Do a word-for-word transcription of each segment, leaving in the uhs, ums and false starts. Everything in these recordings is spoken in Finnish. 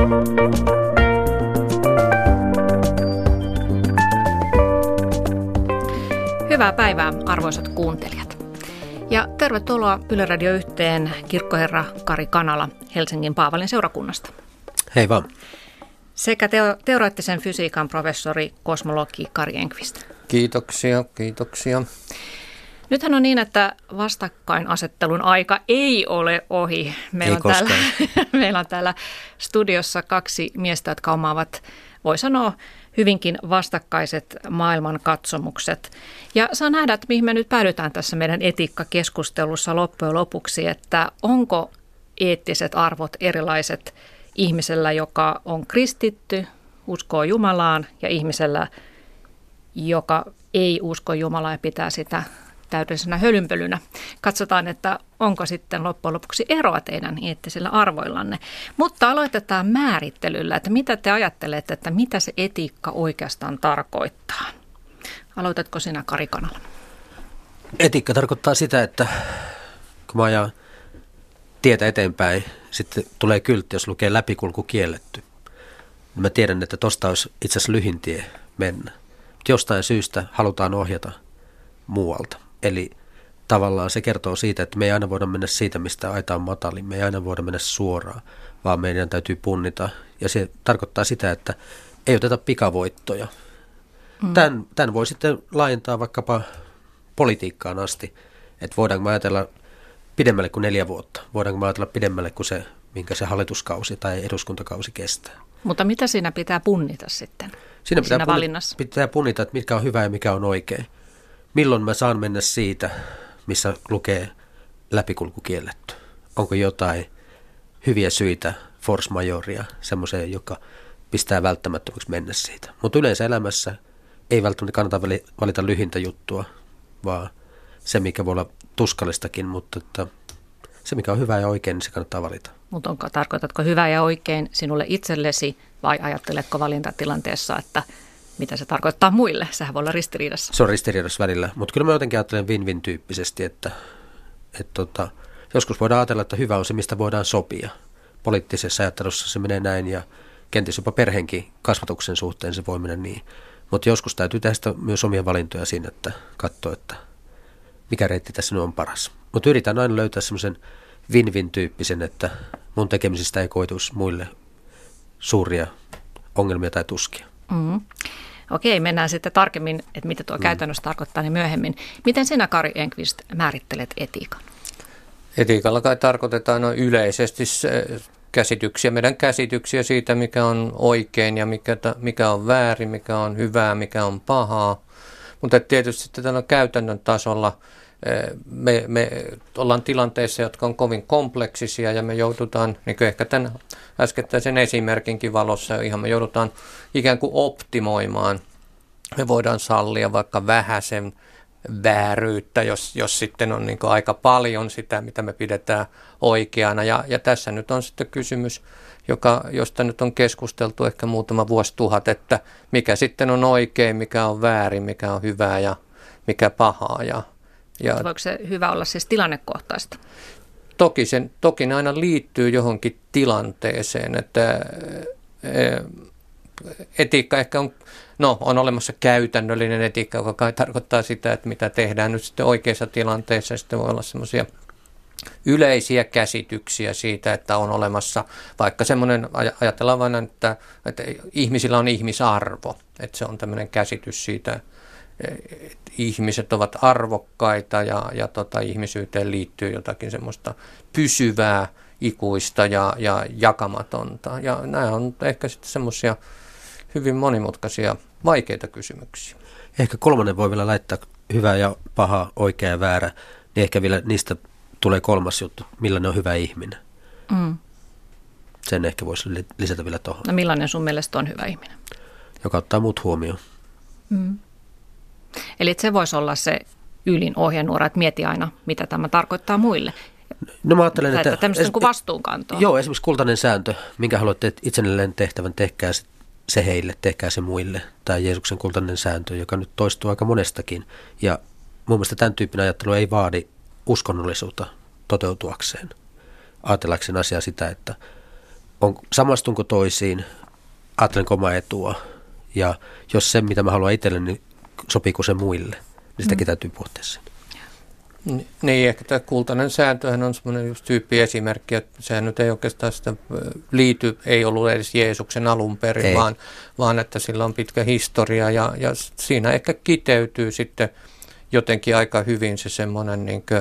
Hyvää päivää, arvoisat kuuntelijat. Ja tervetuloa Yle Radio yhteen kirkkoherra Kari Kanala Helsingin Paavalin seurakunnasta. Hei vaan. Sekä teo- teoreettisen fysiikan professori, kosmologi Kari Enqvist. Kiitoksia, kiitoksia. Nythän on niin, että vastakkainasettelun aika ei ole ohi. Meillä, ei on, täällä, meillä on täällä studiossa kaksi miestä, jotka omaavat, voi sanoa, hyvinkin vastakkaiset maailmankatsomukset. Ja saa nähdä, että mihin me nyt päädytään tässä meidän etiikkakeskustelussa loppujen lopuksi, että onko eettiset arvot erilaiset ihmisellä, joka on kristitty, uskoo Jumalaan, ja ihmisellä, joka ei usko Jumalaa ja pitää sitä täydellisenä hölynpölynä. Katsotaan, että onko sitten loppujen lopuksi eroa teidän eettisillä arvoillanne. Mutta aloitetaan määrittelyllä, että mitä te ajattelette, että mitä se etiikka oikeastaan tarkoittaa. Aloitatko sinä, Kari Kanala? Etiikka tarkoittaa sitä, että kun mä ajan tietä eteenpäin, sitten tulee kyltti, jos lukee läpikulku kielletty. Mä tiedän, että tosta olisi itse asiassa lyhin tie mennä. Mutta jostain syystä halutaan ohjata muualta. Eli tavallaan se kertoo siitä, että me ei aina voida mennä siitä, mistä aita on matalin. Me ei aina voida mennä suoraan, vaan meidän täytyy punnita. Ja se tarkoittaa sitä, että ei oteta pikavoittoja. Mm. Tämän, tämän voi sitten laajentaa vaikkapa politiikkaan asti. Että voidaanko me ajatella pidemmälle kuin neljä vuotta? Voidaanko me ajatella pidemmälle kuin se, minkä se hallituskausi tai eduskuntakausi kestää? Mutta mitä siinä pitää punnita sitten? Siinä pitää, siinä punnita, valinnassa? pitää punnita, että mikä on hyvä ja mikä on oikein. Milloin mä saan mennä siitä, missä lukee läpikulku kielletty? Onko jotain hyviä syitä, force majoria, semmoiseen, joka pistää välttämättömäksi mennä siitä. Mutta yleensä elämässä ei välttämättä kannata valita lyhintä juttua, vaan se, mikä voi olla tuskallistakin, mutta että se, mikä on hyvä ja oikein, niin se kannattaa valita. Mutta onko, tarkoitatko hyvä ja oikein sinulle itsellesi vai ajatteletko valintatilanteessa, että mitä se tarkoittaa muille? Sehän voi olla ristiriidassa. Se on ristiriidassa välillä, mutta kyllä mä jotenkin ajattelen win-win-tyyppisesti, että, että tota, joskus voidaan ajatella, että hyvä on se, mistä voidaan sopia. Poliittisessa ajattelussa se menee näin ja kenties jopa perheenkin kasvatuksen suhteen se voi mennä niin. Mutta joskus täytyy tehdä myös omia valintoja siinä, että katsoo, että mikä reitti tässä nyt on paras. Mutta yritän aina löytää semmoisen win-win-tyyppisen, että mun tekemisistä ei koituisi muille suuria ongelmia tai tuskia. Mm. Okei, mennään sitten tarkemmin, että mitä tuo mm. käytännössä tarkoittaa, niin myöhemmin. Miten sinä, Kari Enqvist, määrittelet etiikan? Etiikalla kai tarkoitetaan no yleisesti käsityksiä, meidän käsityksiä siitä, mikä on oikein ja mikä, mikä on väärin, mikä on hyvää, mikä on pahaa. Mutta tietysti sitten tällä käytännön tasolla me, me ollaan tilanteissa, jotka on kovin kompleksisia ja me joudutaan, niin kuin ehkä tämän äskettäisen esimerkinkin valossa, ihan me joudutaan ikään kuin optimoimaan. Me voidaan sallia vaikka vähäisen vääryyttä, jos, jos sitten on niin kuin aika paljon sitä, mitä me pidetään oikeana. Ja, ja tässä nyt on sitten kysymys, joka, josta nyt on keskusteltu ehkä muutama vuosituhat, että mikä sitten on oikein, mikä on väärin, mikä on hyvää ja mikä pahaa. Ja, ja voiko se hyvä olla siis tilannekohtaista? Toki, sen, toki ne aina liittyy johonkin tilanteeseen, että etiikka ehkä on, no, on olemassa käytännöllinen etiikka, joka kai tarkoittaa sitä, että mitä tehdään nyt sitten oikeissa tilanteissa. Sitten voi olla semmoisia yleisiä käsityksiä siitä, että on olemassa vaikka semmoinen, ajatellaan vain, että, että ihmisillä on ihmisarvo, että se on tämmöinen käsitys siitä, että ihmiset ovat arvokkaita ja, ja tota, ihmisyyteen liittyy jotakin semmoista pysyvää, ikuista ja, ja jakamatonta. Ja nämä on ehkä sitten semmoisia hyvin monimutkaisia, vaikeita kysymyksiä. Ehkä kolmannen voi vielä laittaa hyvä ja paha, oikea ja väärä, niin ehkä vielä niistä tulee kolmas juttu, millainen on hyvä ihminen. Mm. Sen ehkä voisi lisätä vielä tuohon. No millainen sun mielestä on hyvä ihminen? Joka ottaa muut huomioon. Mm. Eli se voisi olla se ylin ohjenuora, että mieti aina, mitä tämä tarkoittaa muille. No mä ajattelen, että... että tämmöistä es, kuin vastuunkantoa. Joo, esimerkiksi kultainen sääntö, minkä haluatte itselleen tehtävän, tehkää se heille, tehkää se muille. Tai Jeesuksen kultainen sääntö, joka nyt toistuu aika monestakin. Ja mun mielestä tämän tyyppinen ajattelu ei vaadi uskonnollisuutta toteutuakseen. Ajatellakseen asiaa sitä, että on, samastunko toisiin, ajattelenko omaa etua ja jos se, mitä mä haluan itselleni, niin sopiiko se muille, niin sitäkin mm. täytyy pohtia sen. Niin, ehkä tämä kultainen sääntöhän on semmoinen just tyyppiesimerkki, että sehän nyt ei oikeastaan sitä liity, ei ollut edes Jeesuksen alun perin, vaan, vaan että sillä on pitkä historia ja, ja siinä ehkä kiteytyy sitten jotenkin aika hyvin se semmoinen, niin kuin,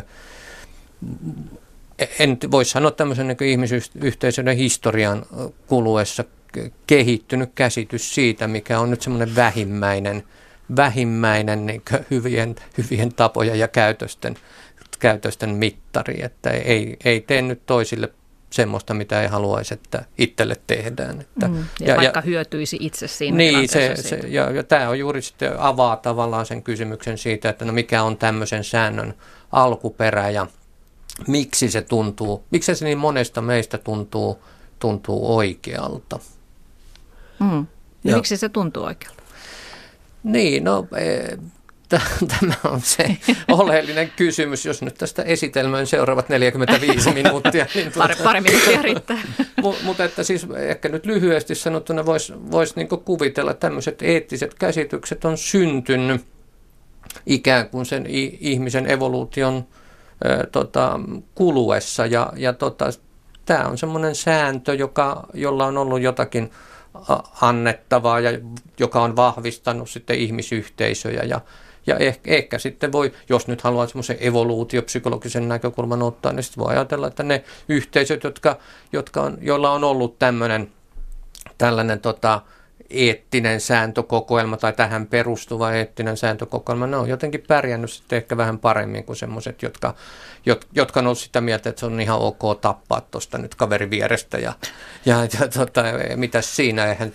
en voi sanoa tämmöisen niin kuin ihmisyhteisöiden historian kuluessa kehittynyt käsitys siitä, mikä on nyt semmoinen vähimmäinen, vähimmäinen niin kuin hyvien, hyvien tapojen ja käytösten, käytösten mittari, että ei, ei tee nyt toisille semmoista, mitä ei haluaisi, että itselle tehdään. Että, mm, ja, ja vaikka ja, hyötyisi itse siinä niin, se, se, ja, ja tämä on juuri sitten avaa tavallaan sen kysymyksen siitä, että no mikä on tämmöisen säännön alkuperä ja miksi se tuntuu, miksi se niin monesta meistä tuntuu, tuntuu oikealta. Mm. Ja miksi se tuntuu oikealta? Niin, no tämä on se oleellinen kysymys, jos nyt tästä esitelmöön seuraavat neljäkymmentäviisi minuuttia. Niin pari, pari minuuttia riittää. Mutta että siis ehkä nyt lyhyesti sanottuna voisi vois niinku kuvitella, että tämmöiset eettiset käsitykset on syntynyt ikään kuin sen ihmisen evoluution ä, tota, kuluessa. Ja, ja tota, tämä on semmoinen sääntö, joka, jolla on ollut jotakin annettavaa ja joka on vahvistanut sitten ihmisyhteisöjä ja, ja ehkä, ehkä sitten voi, jos nyt haluaa semmoisen evoluutiopsykologisen näkökulman ottaa, niin sitten voi ajatella, että ne yhteisöt, jotka, jotka on, joilla on ollut tämmöinen tällainen tota, eettinen sääntökokoelma tai tähän perustuva eettinen sääntökokoelma, ne on jotenkin pärjännyt sitten ehkä vähän paremmin kuin semmoiset, jotka, jotka on ollut sitä mieltä, että se on ihan ok tappaa tuosta nyt kaveri vierestä ja, ja, ja tota, mitäs siinä, eihän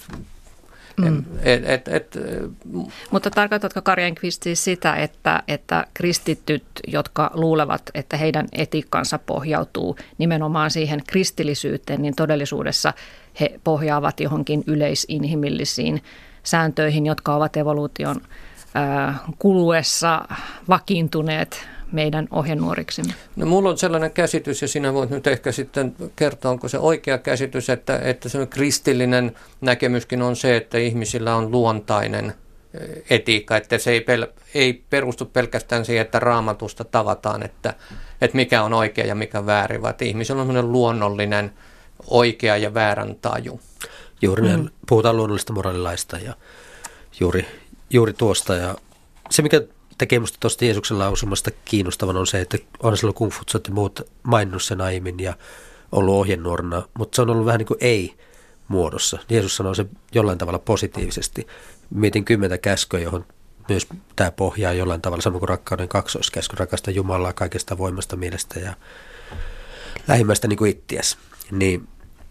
Mm. Et, et, et, Mutta tarkoitatko Kari Enqvist siis sitä, että, että kristityt, jotka luulevat, että heidän etiikkansa pohjautuu nimenomaan siihen kristillisyyteen, niin todellisuudessa he pohjaavat johonkin yleisinhimillisiin sääntöihin, jotka ovat evoluution ää, kuluessa vakiintuneet meidän ohjenuoriksimme? No mulla on sellainen käsitys, ja sinä voit nyt ehkä sitten kertoa, onko se oikea käsitys, että, että se kristillinen näkemyskin on se, että ihmisillä on luontainen etiikka, että se ei, pel, ei perustu pelkästään siihen, että Raamatusta tavataan, että, että mikä on oikea ja mikä on väärin, vaan että ihmisillä on sellainen luonnollinen oikea ja väärän taju. Juuri mm. puhutaan luonnollista moraalilaista ja juuri, juuri tuosta, ja se mikä tekee musta tuosta Jeesuksen lausumasta kiinnostavan on se, että on silloin Kung Futsut ja muut maininnut sen aiemmin ja ollut ohjenuorana, mutta se on ollut vähän niin kuin ei-muodossa. Jeesus sanoo se jollain tavalla positiivisesti. Mietin kymmentä käskyä, johon myös tämä pohjaa jollain tavalla, samoin kuin rakkauden kaksoiskäsky, rakasta Jumalaa kaikesta voimasta, mielestä ja lähimmäistä niin kuin ittiäs. Niin,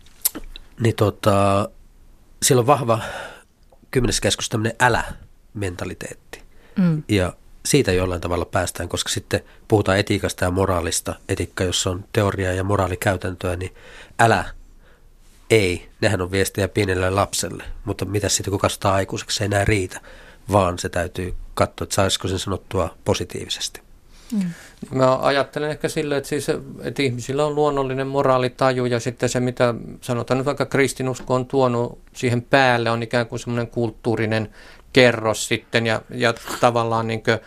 niin tota, siellä on vahva kymmenes käskyssä tämmöinen älä-mentaliteetti. Mm. Ja siitä jollain tavalla päästään, koska sitten puhutaan etiikasta ja moraalista. Etiikka, jossa on teoriaa ja moraalikäytäntöä, niin älä, ei, nehän on viestejä pienelle lapselle. Mutta mitä sitten, kun kasvataan aikuiseksi, se ei enää riitä, vaan se täytyy katsoa, että saisiko sen sanottua positiivisesti. Mm. Mä ajattelen ehkä sille, että, siis, että ihmisillä on luonnollinen moraalitaju ja sitten se, mitä sanotaan nyt vaikka kristinusko on tuonut siihen päälle, on ikään kuin semmoinen kulttuurinen kerros sitten ja, ja tavallaan niin kuin,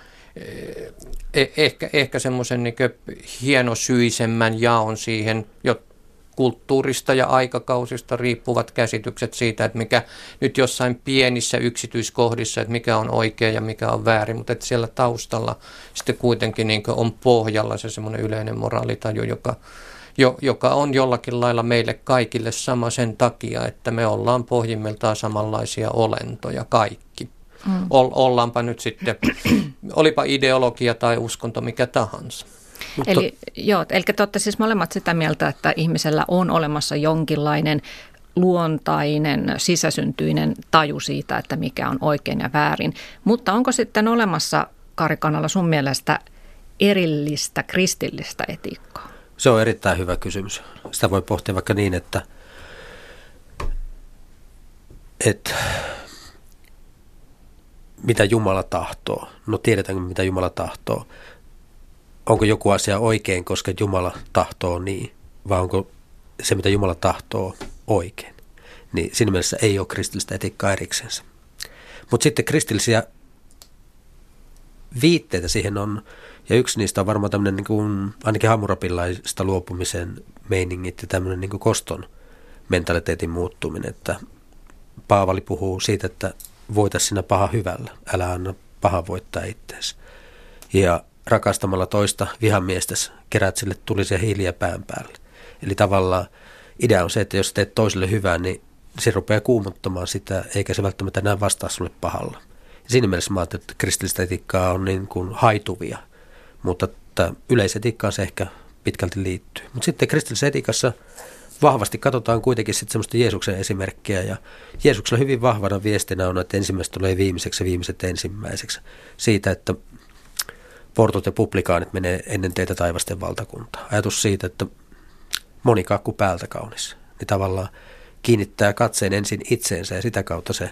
eh, ehkä, ehkä semmoisen niin kuin hienosyisemmän jaon siihen jo kulttuurista ja aikakausista riippuvat käsitykset siitä, että mikä nyt jossain pienissä yksityiskohdissa, että mikä on oikea ja mikä on väärin, mutta että siellä taustalla sitten kuitenkin niin kuin on pohjalla se semmoinen yleinen moraalitaju, joka, jo, joka on jollakin lailla meille kaikille sama sen takia, että me ollaan pohjimmiltaan samanlaisia olentoja kaikki. Mm. Ollaanpa nyt sitten, olipa ideologia tai uskonto mikä tahansa. Eli, joo, eli te olette siis molemmat sitä mieltä, että ihmisellä on olemassa jonkinlainen luontainen, sisäsyntyinen taju siitä, että mikä on oikein ja väärin. Mutta onko sitten olemassa, Kari Kannala, sun mielestä erillistä kristillistä etiikkaa? Se on erittäin hyvä kysymys. Sitä voi pohtia vaikka niin, että, että mitä Jumala tahtoo. No tiedetäänkö, mitä Jumala tahtoo. Onko joku asia oikein, koska Jumala tahtoo niin, vai onko se, mitä Jumala tahtoo, oikein. Niin siinä mielessä ei ole kristillistä etiikkaa eriksensä. Mutta sitten kristillisiä viitteitä siihen on, ja yksi niistä on varmaan tämmöinen niin kuin, ainakin hammurapilaista luopumisen meiningit ja tämmöinen niin kuin koston mentaliteetin muuttuminen, että Paavali puhuu siitä, että voita sinä paha hyvällä, älä anna paha voittaa itseäsi. Ja rakastamalla toista vihamiestäsi kerät sille tulisia hiiliä pään päälle. Eli tavallaan idea on se, että jos teet toiselle hyvää, niin se rupeaa kuumottamaan sitä, eikä se välttämättä enää vastaa sulle pahalla. Ja siinä mielessä mä ajattelen, että kristillistä etiikkaa on niin kuin haituvia, mutta yleisetiikkaan se ehkä pitkälti liittyy. Mutta sitten kristillisessä etiikassa vahvasti katsotaan kuitenkin sitten semmoista Jeesuksen esimerkkiä, ja Jeesuksella hyvin vahvana viestinä on, että ensimmäiset tulee viimeiseksi ja viimeiset ensimmäiseksi. Siitä, että portot ja publikaanit menee ennen teitä taivasten valtakuntaa. Ajatus siitä, että moni kakku päältä kaunis, niin tavallaan kiinnittää katseen ensin itseensä ja sitä kautta se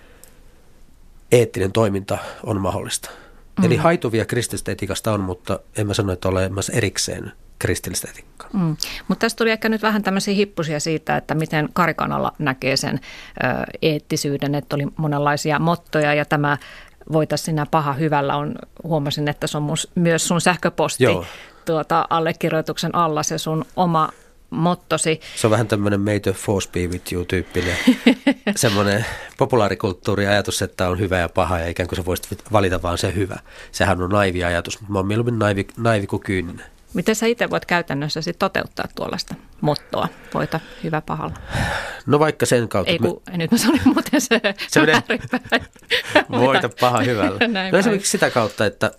eettinen toiminta on mahdollista. Mm. Eli haituvia kristillistä etiikasta on, mutta en mä sano, että ole olemassa erikseen kristillistä etiikkaa. Mm. Mutta tässä tuli ehkä nyt vähän tämmöisiä hippusia siitä, että miten Kari Kanala näkee sen ö, eettisyyden, että oli monenlaisia mottoja ja tämä voita sinä paha hyvällä on, huomasin, että se on mun, myös sun sähköposti tuota, allekirjoituksen alla se sun oma mottosi. Se on vähän tämmöinen may the force be with you -tyyppinen semmoinen populaarikulttuuriajatus, että on hyvä ja paha ja ikään kuin sä voisit valita vaan se hyvä. Sehän on naivi ajatus, mutta mä oon mieluummin naivi, naivi kuin kyyninen. Miten sä itse voit käytännössä sit toteuttaa tuollaista mottoa, voita hyvä pahalla? No vaikka sen kautta. Ei kun, me... nyt mä sanoin muuten se, se väärinpäin. Voita paha hyvällä. No esimerkiksi sitä kautta, että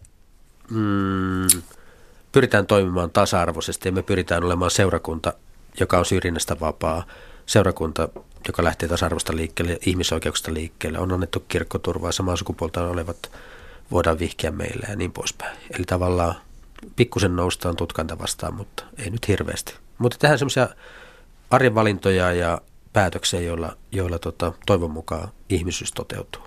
mm, pyritään toimimaan tasa-arvoisesti ja me pyritään olemaan seurakunta, joka on syrjinnästä vapaa, seurakunta, joka lähtee tasa-arvosta liikkeelle ja ihmisoikeuksista liikkeelle. On annettu kirkkoturvaa, samaa sukupuolta olevat voidaan vihkiä meille ja niin poispäin. Eli tavallaan pikkusen noustaan tutkanta vastaan, mutta ei nyt hirveästi. Mutta tehdään semmoisia arjenvalintoja ja päätöksiä, joilla, joilla tota, toivon mukaan ihmisyys toteutuu.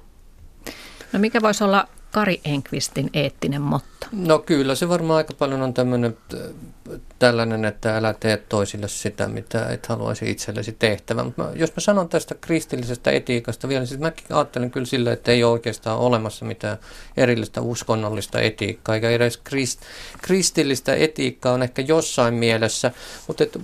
No mikä voisi olla Kari Enqvistin eettinen motto? No kyllä se varmaan aika paljon on tämmöinen tällainen, että älä tee toisille sitä, mitä et haluaisi itsellesi tehtävän. Mutta jos mä sanon tästä kristillisestä etiikasta vielä, niin sitten mäkin ajattelen kyllä sillä, että ei ole oikeastaan olemassa mitään erillistä uskonnollista etiikkaa, eikä edes krist, kristillistä etiikkaa on ehkä jossain mielessä, mutta että,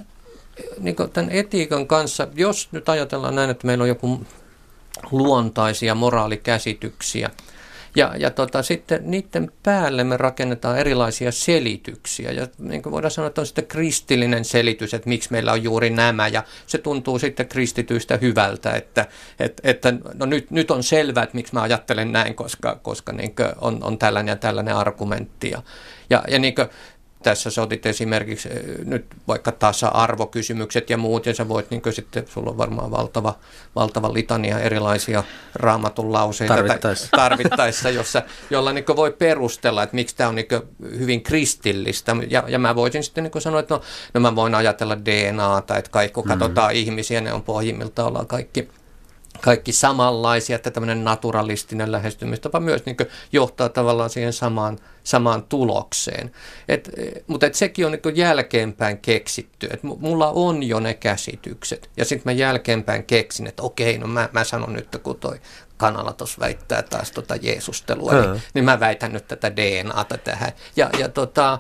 niin tämän etiikan kanssa, jos nyt ajatellaan näin, että meillä on joku luontaisia moraalikäsityksiä, Ja, ja tota, sitten niiden päälle me rakennetaan erilaisia selityksiä. Ja niin kuin voidaan sanoa, että on sitten kristillinen selitys, että miksi meillä on juuri nämä. Ja se tuntuu sitten kristityistä hyvältä, että, että, että no nyt, nyt on selvää, että miksi mä ajattelen näin, koska, koska niin kuin on, on tällainen ja tällainen argumentti. Ja, ja, ja niin kuin tässä sä otit esimerkiksi nyt vaikka tasa-arvokysymykset ja muut, ja sä voit niin sitten, sulla on varmaan valtava, valtava litania erilaisia raamatun lauseita tarvittaessa, tarvittaessa jossa, jolla niin voi perustella, että miksi tämä on niin hyvin kristillistä. Ja, ja mä voisin sitten niin sanoa, että no, no mä voin ajatella D N A:ta, että kaikki kun katsotaan mm. ihmisiä, ne on pohjimmiltaan ollaan kaikki kaikki samanlaisia, että tämmöinen naturalistinen lähestymistapa myös niin johtaa tavallaan siihen samaan, samaan tulokseen. Et, mutta et sekin on niin jälkeenpäin keksitty, että mulla on jo ne käsitykset ja sitten mä jälkeenpäin keksin, että okei, no mä, mä sanon nyt, kun toi Kanala tuossa väittää taas tota Jeesustelua, mm. niin, niin mä väitän nyt tätä D N A:ta tähän. Ja, ja tota...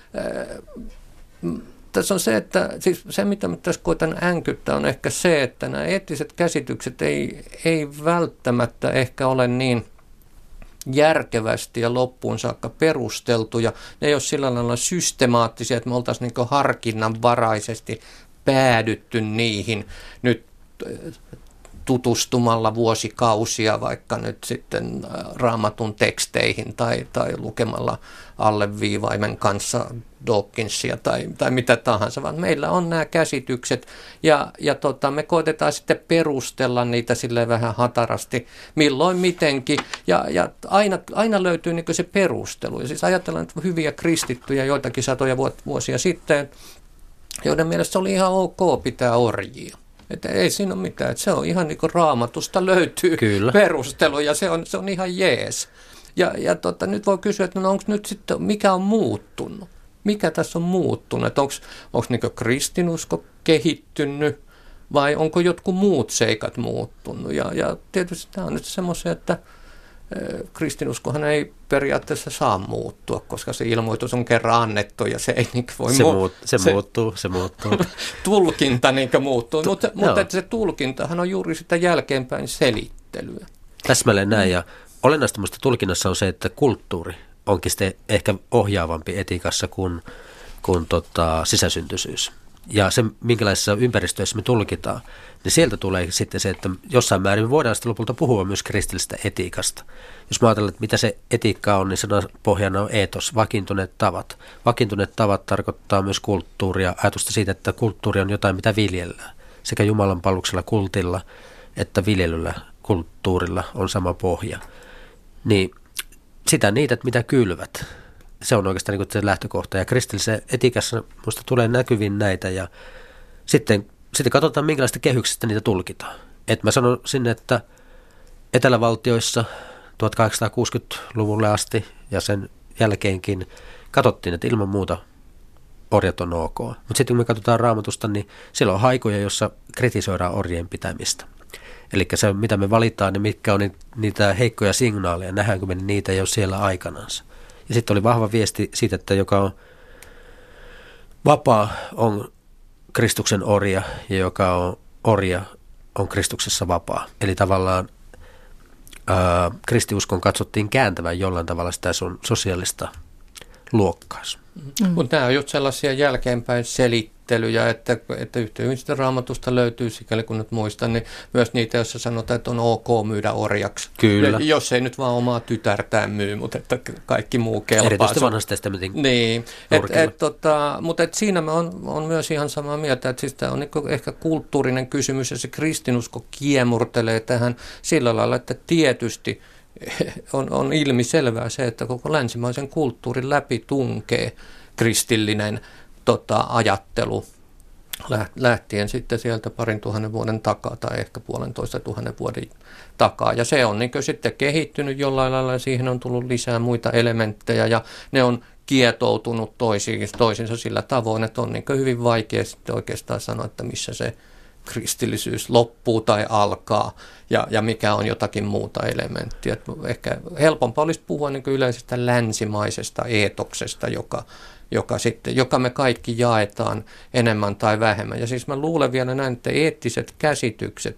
Äh, Tässä on se, että siis se, mitä mä tässä koitan änkyttää, on ehkä se, että nämä eettiset käsitykset ei, ei välttämättä ehkä ole niin järkevästi ja loppuun saakka perusteltuja. Ne ei ole sillä lailla systemaattisia, että me oltaisiin niin harkinnanvaraisesti päädytty niihin nyt tutustumalla vuosikausia vaikka nyt sitten Raamatun teksteihin tai, tai lukemalla alleviivaimen kanssa Dawkinsia tai, tai mitä tahansa, vaan meillä on nämä käsitykset ja, ja tota, me koitetaan sitten perustella niitä silleen vähän hatarasti, milloin mitenkin ja, ja aina, aina löytyy niin kuin se perustelu. Ja siis ajatellaan että hyviä kristittyjä joitakin satoja vuosia sitten, joiden mielestä oli ihan ok pitää orjia. Että ei siinä ole mitään, että se on ihan niin kuin Raamatusta löytyy Kyllä. perustelu ja se on, se on ihan jees. Ja, ja tota, nyt voi kysyä, että no onko nyt sitten, mikä on muuttunut? Mikä tässä on muuttunut? Onko, onko niin kuin kristinusko kehittynyt vai onko jotkut muut seikat muuttunut. Ja, ja tietysti tämä on nyt semmoisia, että kristinuskohan ei periaatteessa saa muuttua, koska se ilmoitus on kerran annettu ja se ei niin voi se, mu- muut, se, se muuttuu. Se muuttuu. tulkinta niin muuttuu, tu- mutta, mutta että se tulkintahan on juuri sitä jälkeenpäin selittelyä. Täsmälleen näin, ja olennaista minusta tulkinnassa on se, että kulttuuri onkin sitten ehkä ohjaavampi etiikassa kuin, kuin tota, sisäsyntyisyys. Ja se, minkälaisessa ympäristössä me tulkitaan, niin sieltä tulee sitten se, että jossain määrin me voidaan sitten lopulta puhua myös kristillisestä etiikasta. Jos mä ajattelen, että mitä se etiikka on, niin sanan pohjana on eetos, vakiintuneet tavat. Vakiintuneet tavat tarkoittaa myös kulttuuria, ajatusta siitä, että kulttuuri on jotain, mitä viljellään. Sekä Jumalan palveluksella, kultilla, että viljelyllä, kulttuurilla on sama pohja. Niin sitä niitä, mitä kylvät. Se on oikeastaan niin kuin se lähtökohta. Ja kristillisessä etiikassa minusta tulee näkyviin näitä ja sitten, sitten katsotaan, minkälaista kehyksestä niitä tulkitaan. Et mä sanon sinne, että etelävaltioissa tuhatkahdeksansataakuusikymmentäluvulle asti ja sen jälkeenkin katsottiin, että ilman muuta orjat on ok. Mutta sitten kun me katsotaan Raamatusta, niin siellä on haikoja, jossa kritisoidaan orjien pitämistä. Eli se, mitä me valitaan, niin mitkä on niitä heikkoja signaaleja, nähdäänkö me niitä jo siellä aikanansa. Ja sitten oli vahva viesti siitä, että joka on vapaa on Kristuksen orja ja joka on orja on Kristuksessa vapaa. Eli tavallaan ää, kristiuskon katsottiin kääntävän jollain tavalla sitä sun sosiaalista luokkaansa. Mm. Mutta nämä on just sellaisia jälkeenpäin selittelyjä, että, että yhteydessä Raamatusta löytyy, sikäli kun nyt muistan, niin myös niitä, joissa sanotaan, että on ok myydä orjaksi. Kyllä. Jos ei nyt vaan omaa tytärtään myy, mutta että kaikki muu kelpaa. Erityisesti vanhasta testamentin niin, et, et, tota, mutta et siinä me on, on myös ihan samaa mieltä, että siis tämä on niin ehkä kulttuurinen kysymys ja se kristinusko kiemurtelee tähän sillä lailla, että tietysti On, on ilmiselvää se, että koko länsimaisen kulttuurin läpi tunkee kristillinen tota, ajattelu lähtien sitten sieltä parin tuhannen vuoden takaa tai ehkä puolentoista tuhannen vuoden takaa. Ja se on niin kuin sitten kehittynyt jollain lailla ja siihen on tullut lisää muita elementtejä ja ne on kietoutunut toisiinsa sillä tavoin, että on niin kuin hyvin vaikea sitten oikeastaan sanoa, että missä se kristillisyys loppuu tai alkaa ja, ja mikä on jotakin muuta elementtiä. Et ehkä helpompaa olisi puhua niin kuin yleisestä länsimaisesta eetoksesta, joka, joka, sitten, joka me kaikki jaetaan enemmän tai vähemmän. Ja siis mä luulen vielä näin, että eettiset käsitykset,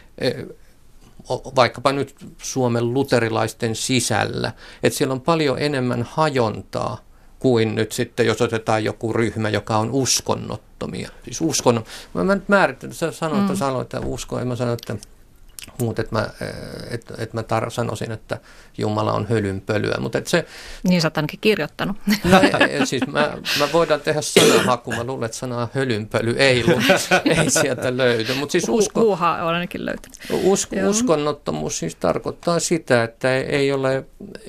vaikkapa nyt Suomen luterilaisten sisällä, että siellä on paljon enemmän hajontaa kuin nyt sitten, jos otetaan joku ryhmä, joka on uskonnottomia. Siis uskon, mä, mä nyt määrittelen, sä sanoit, että, mm. sanoit, että usko, en mä sano, että muut, että mä, et, et mä tar- sanoisin, että Jumala on hölynpölyä, mutta et se... Niin sä oot ainakin kirjoittanut. No, siis mä, mä voidaan tehdä sanahaku, mä luulen, että sanaa hölynpöly ei, ei sieltä löydy, mutta siis usko... Huuhaa on ainakin löytänyt. Usko, uskonnottomuus siis tarkoittaa sitä, että ei ole,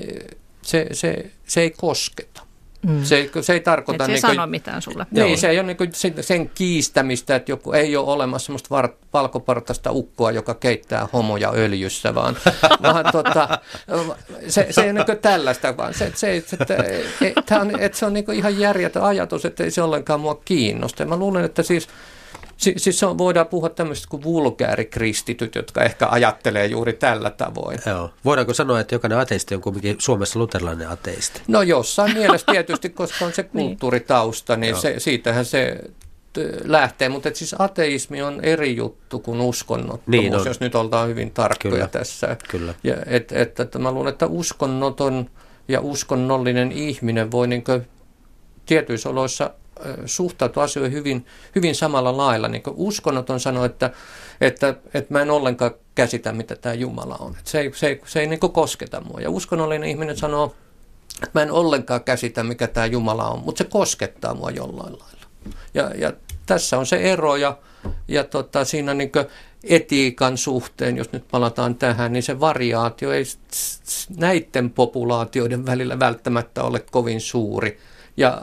se, se, se ei kosketa. Mm. Se, se ei tarkoita... Et se ei niin sano kuin, mitään sulle. Niin, Joo. se ei ole niin kuin sen, sen kiistämistä, että joku ei ole olemassa semmoista var, valkopartaista ukkoa, joka keittää homoja öljyssä, vaan, vaan tota, se, se ei ole niin kuin tällaista, vaan se, se, se, että, että, on, että se on niin kuin ihan järjetön ajatus, että ei se ollenkaan mua kiinnosta. Ja mä luulen, että siis... Siis on, voidaan puhua tämmöistä kuin vulgaarikristityt, jotka ehkä ajattelee juuri tällä tavoin. Joo. Voidaanko sanoa, että jokainen ateisti on kuitenkin Suomessa luterilainen ateisti? No jossain mielessä tietysti, koska on se kulttuuritausta, niin se, siitähän se lähtee. Mutta siis ateismi on eri juttu kuin uskonnottomuus, niin jos nyt ollaan hyvin tarkkoja Kyllä. tässä. Kyllä. Ja et, et, et, mä luulen, että uskonnoton ja uskonnollinen ihminen voi niin kuin tietyissä oloissa suhtautua asioihin hyvin, hyvin samalla lailla. Niin kuin uskonnoton sanoo, että, että, että mä en ollenkaan käsitä, mitä tämä Jumala on. Että se ei, se ei, se ei niin kuin kosketa mua. Ja uskonnollinen ihminen sanoo, että mä en ollenkaan käsitä, mikä tämä Jumala on, mutta se koskettaa mua jollain lailla. Ja, ja tässä on se ero ja, ja tota, siinä niin kuin etiikan suhteen, jos nyt palataan tähän, niin se variaatio ei näiden populaatioiden välillä välttämättä ole kovin suuri. Ja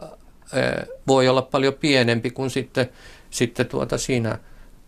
voi olla paljon pienempi kuin sitten, sitten tuota siinä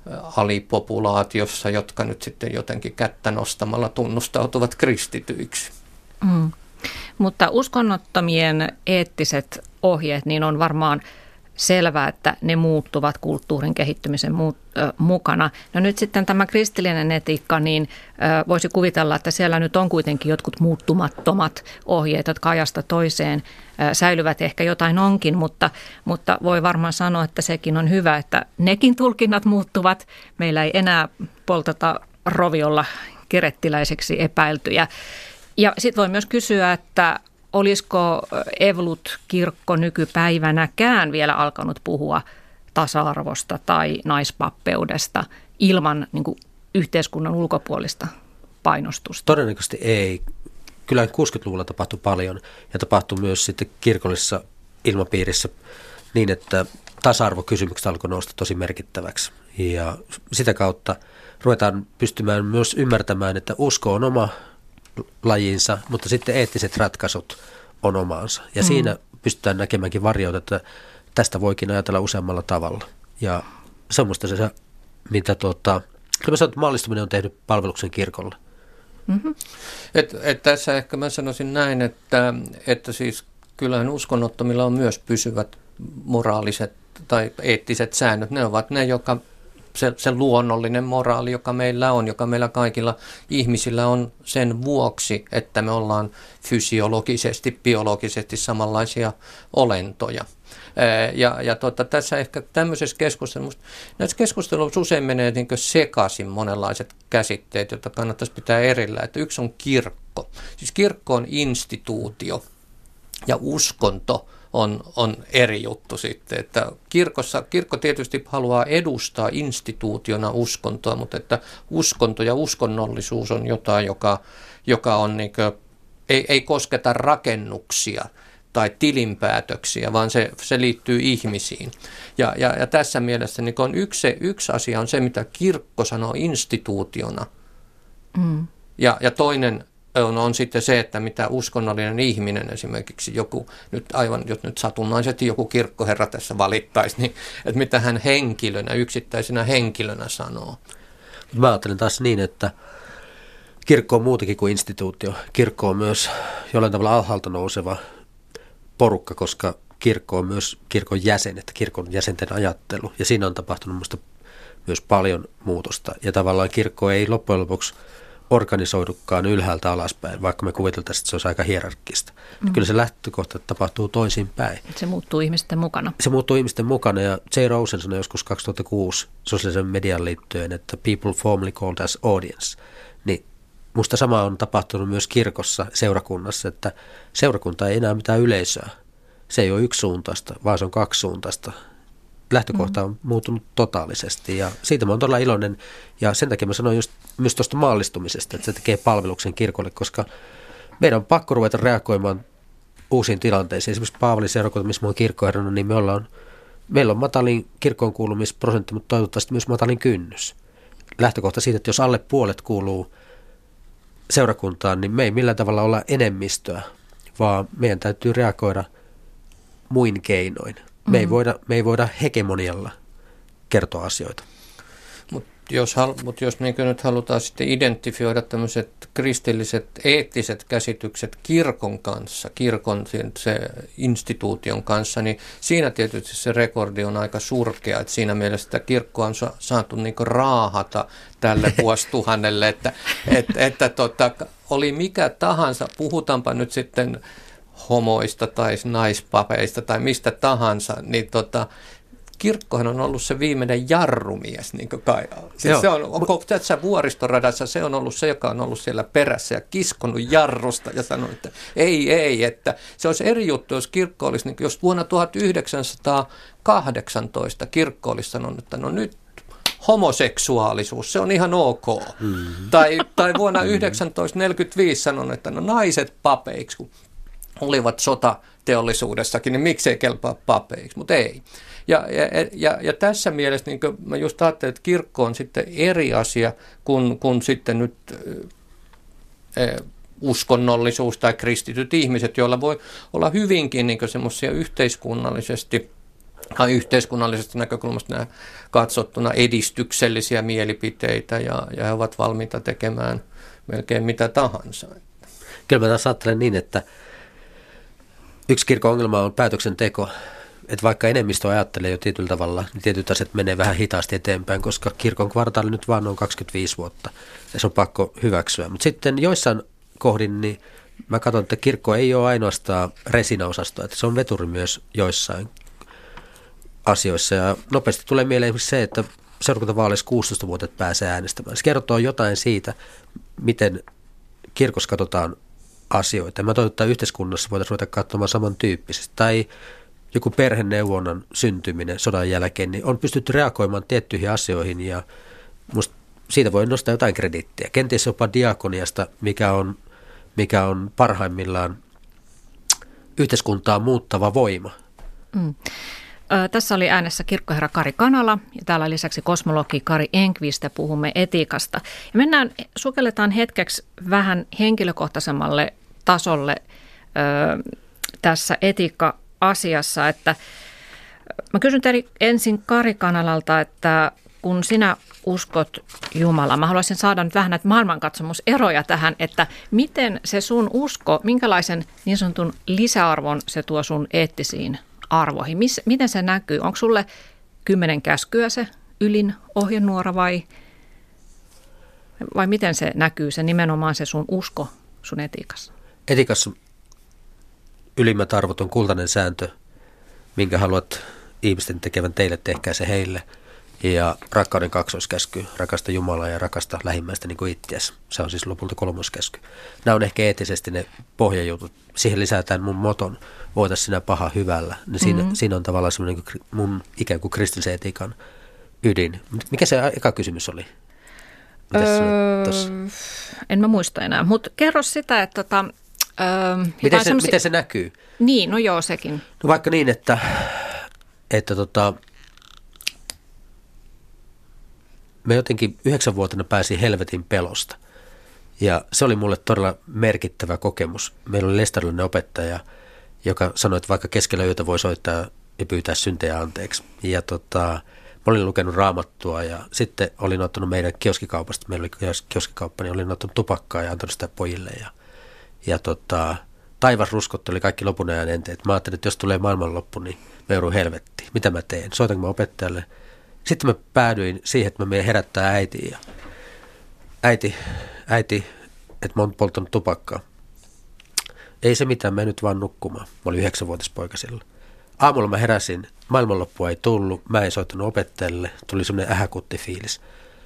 alipopulaatiossa, jotka nyt sitten jotenkin kättä nostamalla tunnustautuvat kristityiksi. Mm. Mutta uskonnottomien eettiset ohjeet niin on varmaan selvää, että ne muuttuvat kulttuurin kehittymisen muut, ö, mukana. No nyt sitten tämä kristillinen etiikka, niin ö, voisi kuvitella, että siellä nyt on kuitenkin jotkut muuttumattomat ohjeet, jotka ajasta toiseen ö, säilyvät. Ehkä jotain onkin, mutta, mutta voi varmaan sanoa, että sekin on hyvä, että nekin tulkinnat muuttuvat. Meillä ei enää polteta roviolla kerettiläiseksi epäiltyjä. Ja sitten voi myös kysyä, että olisiko Evolut-kirkko nykypäivänäkään vielä alkanut puhua tasa-arvosta tai naispappeudesta ilman niin kuin yhteiskunnan ulkopuolista painostusta? Todennäköisesti ei. Kyllä kuusikymmentäluvulla tapahtui paljon ja tapahtui myös sitten kirkollisessa ilmapiirissä niin, että tasa-arvokysymykset alkoi nousta tosi merkittäväksi. Ja sitä kautta ruvetaan pystymään myös ymmärtämään, että usko on oma lajinsa, mutta sitten eettiset ratkaisut on omaansa. Ja mm. siinä pystytään näkemäänkin varjoita, että tästä voikin ajatella useammalla tavalla. Ja semmoista se, mitä tuota, kyllä mä sanon, että maallistuminen on tehnyt palveluksen kirkolle. Mm-hmm. Et, et tässä ehkä mä sanoisin näin, että, että siis kyllähän uskonnottomilla on myös pysyvät moraaliset tai eettiset säännöt. Ne ovat ne, joka Se, se luonnollinen moraali, joka meillä on, joka meillä kaikilla ihmisillä on sen vuoksi, että me ollaan fysiologisesti, biologisesti samanlaisia olentoja. Ja, ja tota, tässä ehkä tämmöisessä keskustelussa, näissä keskusteluissa usein menee niin kuin sekaisin monenlaiset käsitteet, joita kannattaisi pitää erillä. Että yksi on kirkko. Siis kirkko on instituutio ja uskonto On, on eri juttu sitten, että kirkossa, kirkko tietysti haluaa edustaa instituutiona uskontoa, mutta että uskonto ja uskonnollisuus on jotain, joka, joka on niin kuin, ei, ei kosketa rakennuksia tai tilinpäätöksiä, vaan se, se liittyy ihmisiin. Ja, ja, ja tässä mielessä niin on yksi, yksi asia on se, mitä kirkko sanoo instituutiona, mm. ja, ja toinen On, on sitten se, että mitä uskonnollinen ihminen esimerkiksi joku, nyt aivan, jos nyt satunnaisesti joku kirkkoherra tässä valittaisi, niin että mitä hän henkilönä, yksittäisenä henkilönä sanoo. Mä ajattelen taas niin, että kirkko on muutakin kuin instituutio. Kirkko on myös jollain tavalla alhaalta nouseva porukka, koska kirkko on myös kirkon jäsenet, kirkon jäsenten ajattelu. Ja siinä on tapahtunut minusta myös paljon muutosta. Ja tavallaan kirkko ei loppujen lopuksi organisoidukaan ylhäältä alaspäin, vaikka me kuviteltaisiin, että se olisi aika hierarkkista. Mm. Kyllä se lähtökohta tapahtuu toisinpäin. Se muuttuu ihmisten mukana. Se muuttuu ihmisten mukana ja J. Rosen sanoi joskus kaksituhattakuusi sosiaalisen median liittyen, että people formerly called us audience. Niin musta sama on tapahtunut myös kirkossa, seurakunnassa, että seurakunta ei enää mitään yleisöä. Se ei ole yksisuuntaista, vaan se on kaksisuuntaista. Lähtökohta on muuttunut totaalisesti ja siitä mä oon todella iloinen ja sen takia mä sanoin just myös tuosta maallistumisesta, että se tekee palveluksen kirkolle, koska meidän on pakko ruveta reagoimaan uusiin tilanteisiin. Esimerkiksi Paavalin seurakunta, missä mä oon kirkkoherrana, niin me ollaan, meillä on matalin kirkkoon kuulumisprosentti, mutta toivottavasti myös matalin kynnys. Lähtökohta siitä, että jos alle puolet kuuluu seurakuntaan, niin me ei millään tavalla olla enemmistöä, vaan meidän täytyy reagoida muin keinoin. Me ei voida, me ei voida hegemonialla kertoa asioita. Mutta jos, mut jos niin nyt halutaan sitten identifioida tämmöiset kristilliset eettiset käsitykset kirkon kanssa, kirkon se instituution kanssa, niin siinä tietysti se rekordi on aika surkea. Että siinä mielessä sitä kirkkoa on saatu niin raahata tälle vuosituhannelle, että, että, että tota, oli mikä tahansa, puhutaanpa nyt sitten homoista tai naispapeista tai mistä tahansa, niin tota, kirkkohan on ollut se viimeinen jarrumies. Niin kai. Siis se on, onko tässä vuoristoradassa se on ollut se, joka on ollut siellä perässä ja kiskonut jarrusta ja sanonut, että ei, ei, että se olisi eri juttu, jos kirkko olisi, niin jos vuonna tuhatyhdeksänsataakahdeksantoista kirkko olisi sanonut, että no nyt homoseksuaalisuus, se on ihan ok. Mm-hmm. Tai, tai vuonna yhdeksäntoistasataaneljäkymmentäviisi sanonut, että no naiset papeiksi, kun olivat sotateollisuudessakin, niin miksei kelpaa papeiksi, mutta ei. Ja, ja, ja, ja tässä mielessä niin mä just ajattelin, että kirkko on sitten eri asia kuin, kuin sitten nyt äh, uskonnollisuus tai kristityt ihmiset, joilla voi olla hyvinkin niin semmoisia yhteiskunnallisesti tai yhteiskunnallisesta näkökulmasta katsottuna edistyksellisiä mielipiteitä ja, ja he ovat valmiita tekemään melkein mitä tahansa. Kyllä mä taas ajattelen niin, että yksi kirkon ongelma on päätöksenteko. että vaikka enemmistö ajattelee jo tietyllä tavalla, niin tietyt asiat menee vähän hitaasti eteenpäin, koska kirkon kvartaali nyt vaan on kaksikymmentäviisi vuotta ja se on pakko hyväksyä. Mutta sitten joissain kohdin, niin mä katson, että kirkko ei ole ainoastaan resinaosasto, että se on veturi myös joissain asioissa. Ja nopeasti tulee mieleen esimerkiksi se, että seurakuntavaaleissa kuusitoista-vuotiaat pääsee äänestämään. Se kertoo jotain siitä, miten kirkossa katsotaan asioita. Mä toivon, että yhteiskunnassa voitaisiin ruveta katsomaan samantyyppisesti. Tai joku perheneuvonnan syntyminen sodan jälkeen, niin on pystytty reagoimaan tiettyihin asioihin ja musta siitä voi nostaa jotain krediittiä. Kenties jopa diakoniasta, mikä on, mikä on parhaimmillaan yhteiskuntaa muuttava voima. Mm. Tässä oli äänessä kirkkoherra Kari Kanala ja täällä lisäksi kosmologi Kari Enqvist ja puhumme etiikasta. Ja mennään, sukelletaan hetkeksi vähän henkilökohtaisemmalle tasolle ö, tässä etiikka-asiassa. Että, mä kysyn teille ensin Kari Kanalalta, että kun sinä uskot Jumalaan, mä haluaisin saada nyt vähän näitä maailmankatsomuseroja tähän, että miten se sun usko, minkälaisen niin sanotun lisäarvon se tuo sun eettisiin arvoihin? Miss, miten se näkyy? Onko sulle kymmenen käskyä se ylin ohjenuora vai, vai miten se näkyy, se nimenomaan se sun usko sun etiikassa? Etiikassa ylimmät arvot on kultainen sääntö, minkä haluat ihmisten tekevän teille, tehkää se heille. Ja rakkauden kaksoiskäsky, rakasta Jumalaa ja rakasta lähimmäistä niin kuin itseäsi. Se on siis lopulta kolmoskäsky. Nämä on ehkä eettisesti ne pohjajutut. Siihen lisätään mun moton, voitaisiin sinä paha hyvällä. Niin siinä, mm-hmm. siinä on tavallaan semmoinen niin mun ikään kuin kristillisen etiikan ydin. Mikä se eka kysymys oli? Öö, en mä muista enää, mutta kerro sitä, että... Tota, öö, miten, se, semmosia... miten se näkyy? Niin, no joo, sekin. No vaikka niin, että... että tota, mä jotenkin yhdeksänvuotena pääsin helvetin pelosta ja se oli mulle todella merkittävä kokemus. Meillä oli lestadiolainen opettaja, joka sanoi, että vaikka keskellä yötä voi soittaa ja pyytää syntejä anteeksi. Ja tota, mä olin lukenut Raamattua ja sitten olin ottanut meidän kioskikaupasta, meillä oli kioskikauppa, niin olin ottanut tupakkaa ja antanut sitä pojille. Ja, ja tota, taivas ruskotteli kaikki lopun ajan enteet. Mä ajattelin, että jos tulee maailmanloppu, niin mä joudun helvettiin. Mitä mä teen? Soitanko mä opettajalle? Sitten mä päädyin siihen, että mä menen herättää äitiin ja äiti, äiti, että mä oon polttanut tupakkaa. Ei se mitään, mä en nyt vaan nukkumaan. Mä olin yhdeksänvuotias poika silloin. Aamulla mä heräsin, maailmanloppua ei tullut, mä en soittanut opettajalle, tuli semmoinen ähäkutti fiilis.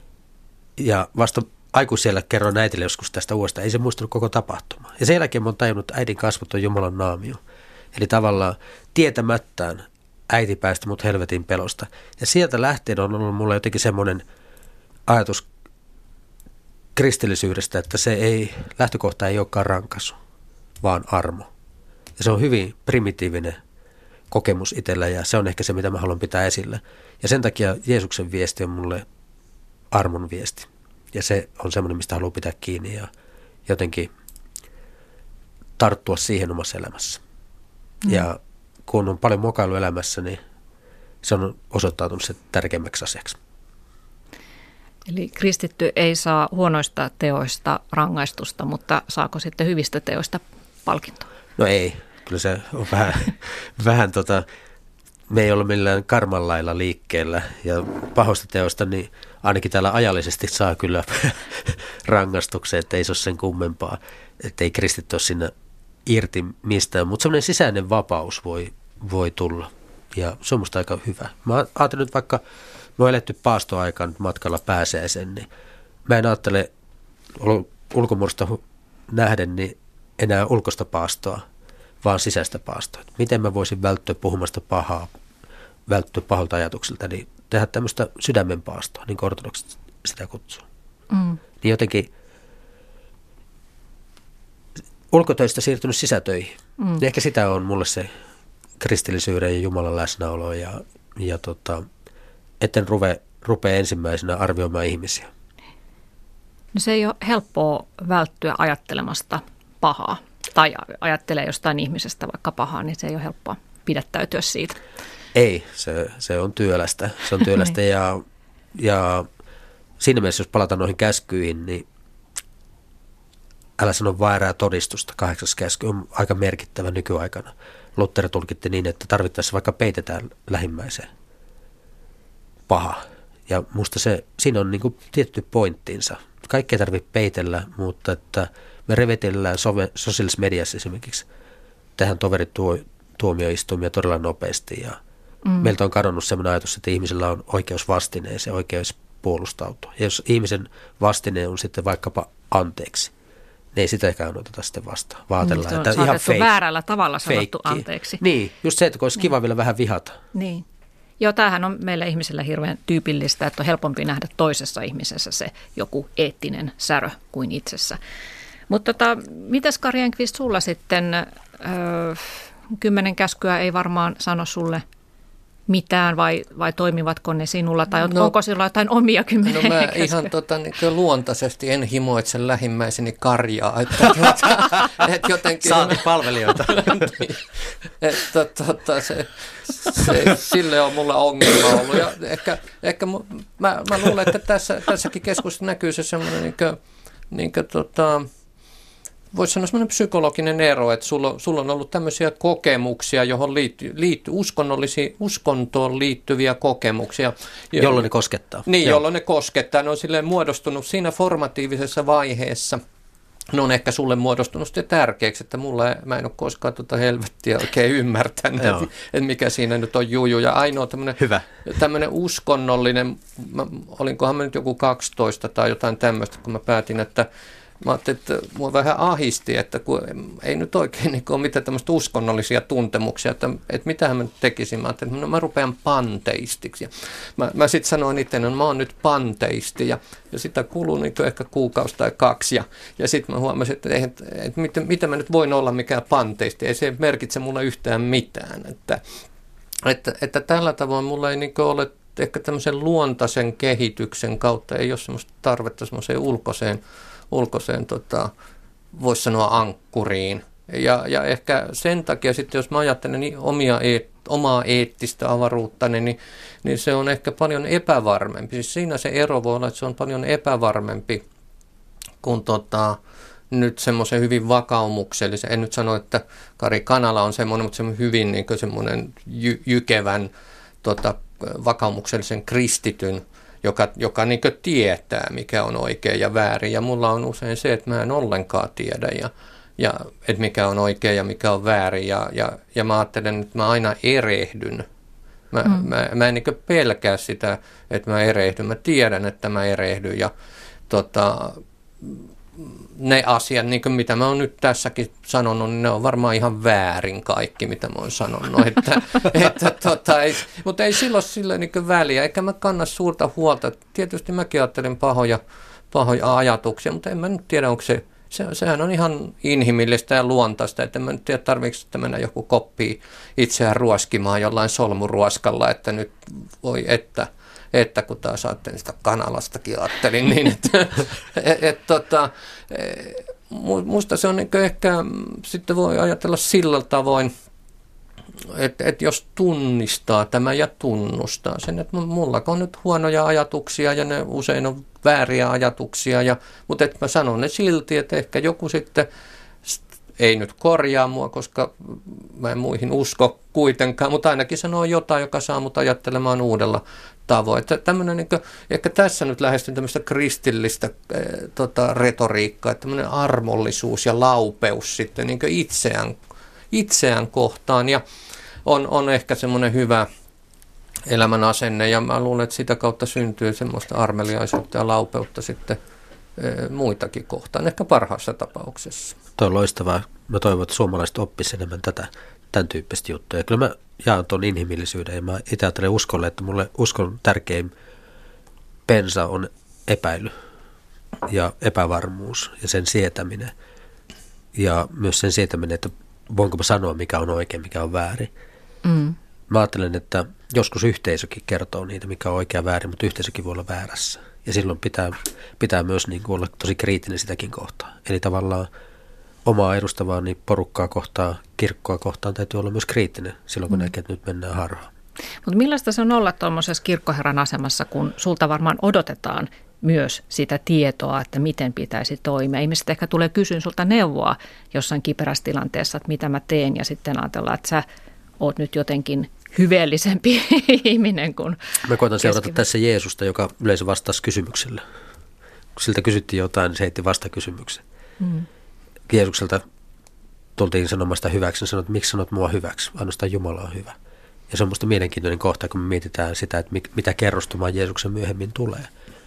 Ja vasta aikuisella kerroin äitille joskus tästä uudesta, ei se muistanut koko tapahtumaa. Ja sen jälkeen mä oon tajunnut, että äidin kasvot on Jumalan naamio. Eli tavallaan tietämättään äiti päästi mut helvetin pelosta. Ja sieltä lähtien on ollut mulla jotenkin semmoinen ajatus kristillisyydestä, että se ei, lähtökohta ei olekaan rankaisu, vaan armo. Ja se on hyvin primitiivinen kokemus itsellä ja se on ehkä se, mitä mä haluan pitää esillä. Ja sen takia Jeesuksen viesti on mulle armon viesti. Ja se on semmoinen, mistä haluan pitää kiinni ja jotenkin tarttua siihen omassa elämässä. Mm. Ja kun on paljon mokailu elämässä, niin se on osoittautunut se tärkeimmäksi asiaksi. Eli kristitty ei saa huonoista teoista rangaistusta, mutta saako sitten hyvistä teoista palkintoa? No ei, kyllä se on vähän, vähän tota, me ei ole millään karman lailla liikkeellä ja pahoista teoista, niin ainakin täällä ajallisesti saa kyllä rangaistuksen, että ei se ole sen kummempaa, että ei kristitty ole siinä irti mistään, mutta semmoinen sisäinen vapaus voi, voi tulla ja se on musta aika hyvä. Mä ajattelin nyt vaikka, me on eletty paastoaikaan matkalla pääsiäiseen, niin mä en ajattele ulkomuodosta nähden niin enää ulkoista paastoa, vaan sisäistä paastoa. Miten mä voisin välttyä puhumasta pahaa, välttyä pahalta ajatuksilta, niin tehdä tämmöistä sydämen paastoa, niin kuin ortodokset sitä kutsuu. Mm. Niin jotenkin ulkotöistä siirtynyt sisätöihin. Mm. Ehkä sitä on mulle se kristillisyyden ja Jumalan läsnäolo ja, ja tota, etten ruve, rupea ensimmäisenä arvioimaan ihmisiä. No se ei ole helppoa välttyä ajattelemasta pahaa tai ajattelee jostain ihmisestä vaikka pahaa, niin se ei ole helppoa pidättäytyä siitä. Ei, se, se on työlästä. Se on työlästä ja, ja siinä mielessä, jos palataan noihin käskyihin, niin älä sano väärää todistusta. Kahdeksas käsky on aika merkittävä nykyaikana. Luther tulkitti niin, että tarvittaessa vaikka peitetään lähimmäiseen paha. Ja musta se, siinä on niin kuin tietty pointtinsa. Kaikkea tarvitse peitellä, mutta että me revetellään sove, sosiaalisessa mediassa esimerkiksi tähän toverituomioistuimia todella nopeasti. Ja mm. meiltä on kadonnut sellainen ajatus, että ihmisellä on oikeus vastineeseen, oikeus puolustautua. Ja jos ihmisen vastine on sitten vaikkapa anteeksi, niin ei sitäkään oteta sitten vastaan. Vaatellaan, niin, että ihan fake, väärällä tavalla sanottu feikki. Anteeksi. Niin, just se, että olisi kiva niin. vielä vähän vihata. Niin. Joo, tämähän on meille ihmisillä hirveän tyypillistä, että on helpompi nähdä toisessa ihmisessä se joku eettinen särö kuin itsessä. Mutta tota, mitäs Kari Enqvist sulla sitten, öö, kymmenen käskyä ei varmaan sano sulle mitään vai, vai toimivatko ne sinulla tai no, onko sinulla jotain omia kymmenen No mä käskyä? ihan tota, niin luontaisesti en himoitse lähimmäiseni karjaa, että tuota, et jotenkin... Saati palvelijoita. niin, että tota, se, se, sille on mulla ongelma ollut ja ehkä, ehkä mä, mä luulen, että tässä, tässäkin keskustelussa näkyy se semmoinen niin kuin, niin kuin, tota, voisi sanoa semmoinen psykologinen ero, että sulla, sulla on ollut tämmöisiä kokemuksia, johon liittyy, liittyy uskonnollisia, uskontoon liittyviä kokemuksia. Jolloin ne koskettaa. Niin, Joo. jolloin ne koskettaa. Ne on silleen muodostunut siinä formatiivisessa vaiheessa. Ne on ehkä sulle muodostunut sitten tärkeäksi, että mulla ei, mä en ole koskaan tuota helvettiä oikein ymmärtänyt, että, että mikä siinä nyt on juju. Ja ainoa tämmöinen, tämmöinen uskonnollinen, mä, olinkohan mä nyt joku kaksitoista tai jotain tämmöistä, kun mä päätin, että mä ajattelin, että mua vähän ahisti, että kun ei nyt oikein niin ole mitään tämmöistä uskonnollisia tuntemuksia, että, että mitähän mä nyt tekisin. Mä ajattelin, että no, mä rupean panteistiksi. Ja mä, mä sitten sanoin itse, että mä oon nyt panteisti ja, ja sitä kuluu niin ehkä kuukausi tai kaksi. Ja, ja sitten mä huomasin, että, että, että mitä, mitä mä nyt voin olla mikään panteisti. Ei se merkitse mulle yhtään mitään. Että, että, että tällä tavoin mulla ei niin ole ehkä tämmöisen luontaisen kehityksen kautta, ei ole semmoista tarvetta semmoiseen ulkoiseen ulkoiseen, tota, voisi sanoa ankkuriin. Ja, ja ehkä sen takia sitten, jos mä ajattelen niin omia eet, omaa eettistä avaruuttani, niin, niin se on ehkä paljon epävarmempi. Siis siinä se ero voi olla, että se on paljon epävarmempi kuin tota, nyt semmoisen hyvin vakaumuksellisen. En nyt sano, että Kari Kanala on semmoinen, mutta semmoinen hyvin niin kuin semmoinen jy, jykevän tota, vakaumuksellisen kristityn, joka, joka niin kuin tietää, mikä on oikein ja väärin. Ja mulla on usein se, että mä en ollenkaan tiedä, ja, ja, että mikä on oikein ja mikä on väärin. Ja, ja, ja mä ajattelen, että mä aina erehdyn. Mä, mm. mä, mä en niin kuin pelkää sitä, että mä erehdyn. Mä tiedän, että mä erehdyn. Ja tota, ne asiat, niin kuin mitä mä oon nyt tässäkin sanonut, niin ne on varmaan ihan väärin kaikki, mitä mä oon sanonut. Että, että, tota, ei, mutta ei silloin sille niin väliä, eikä mä kanna suurta huolta. Tietysti mäkin ajattelen pahoja, pahoja ajatuksia, mutta en mä nyt tiedä, onko se, se, sehän on ihan inhimillistä ja luontaista, että en mä nyt tiedä, tarvitseeko mennä joku koppi itseään ruoskimaan jollain solmuruoskalla, että nyt voi että. Että kun taas ajattelin sitä Kanalastakin, ajattelin niin, että et, et, tota, musta se on niin ehkä, sitten voi ajatella sillä tavoin, että et jos tunnistaa tämä ja tunnustaa sen, että mulla on nyt huonoja ajatuksia ja ne usein on vääriä ajatuksia, ja, mutta et mä sanon ne silti, että ehkä joku sitten ei nyt korjaa mua, koska mä en muihin usko kuitenkaan, mutta ainakin sanoo jotain, joka saa mut ajattelemaan uudella tavoin. Että tämmöinen, niin kuin, ehkä tässä nyt lähestyn tämmöistä kristillistä eh, tota, retoriikkaa, että tämmöinen armollisuus ja laupeus sitten niin kuin itseään, itseään kohtaan, ja on, on ehkä semmoinen hyvä elämän asenne, ja mä luulen, että sitä kautta syntyy semmoista armeliaisuutta ja laupeutta sitten eh, muitakin kohtaan, ehkä parhaassa tapauksessa. Tuo on loistavaa. Mä toivon, että suomalaiset oppisivat enemmän tätä, tämän tyyppistä juttuja. Ja kyllä mä jaan tuon inhimillisyyden, ja mä itse ajattelen uskolle, että mulle uskon tärkein pensa on epäily ja epävarmuus ja sen sietäminen. Ja myös sen sietäminen, että voinko mä sanoa, mikä on oikein, mikä on väärin. Mm. Mä ajattelen, että joskus yhteisökin kertoo niitä, mikä on oikea ja väärin, mutta yhteisökin voi olla väärässä. Ja silloin pitää, pitää myös niin kuin olla tosi kriittinen sitäkin kohtaa. Eli tavallaan omaa edustavaa niin porukkaa kohtaan, kirkkoa kohtaan täytyy olla myös kriittinen silloin, kun mm. näkee, että nyt mennään harhaan. Mutta millaista se on olla tuommoisessa kirkkoherran asemassa, kun sulta varmaan odotetaan myös sitä tietoa, että miten pitäisi toimia. Ihmiset ehkä tulee kysyä sulta neuvoa jossain kiperässä tilanteessa, että mitä mä teen, ja sitten ajatellaan, että sä oot nyt jotenkin hyveellisempi ihminen kuin Mä koitan seurata keskivä. tässä Jeesusta, joka yleensä vastasi kysymyksellä. Kun siltä kysyttiin jotain, niin se heitti vastakysymyksen. Mm. Jeesukselta tultiin sanomaan sitä hyväksi, ja sanoi, että miksi sanot mua hyväksi? Ainoastaan Jumala on hyvä. Ja se on musta mielenkiintoinen kohta, kun me mietitään sitä, että mitä kerrostumaa Jeesuksen myöhemmin tulee.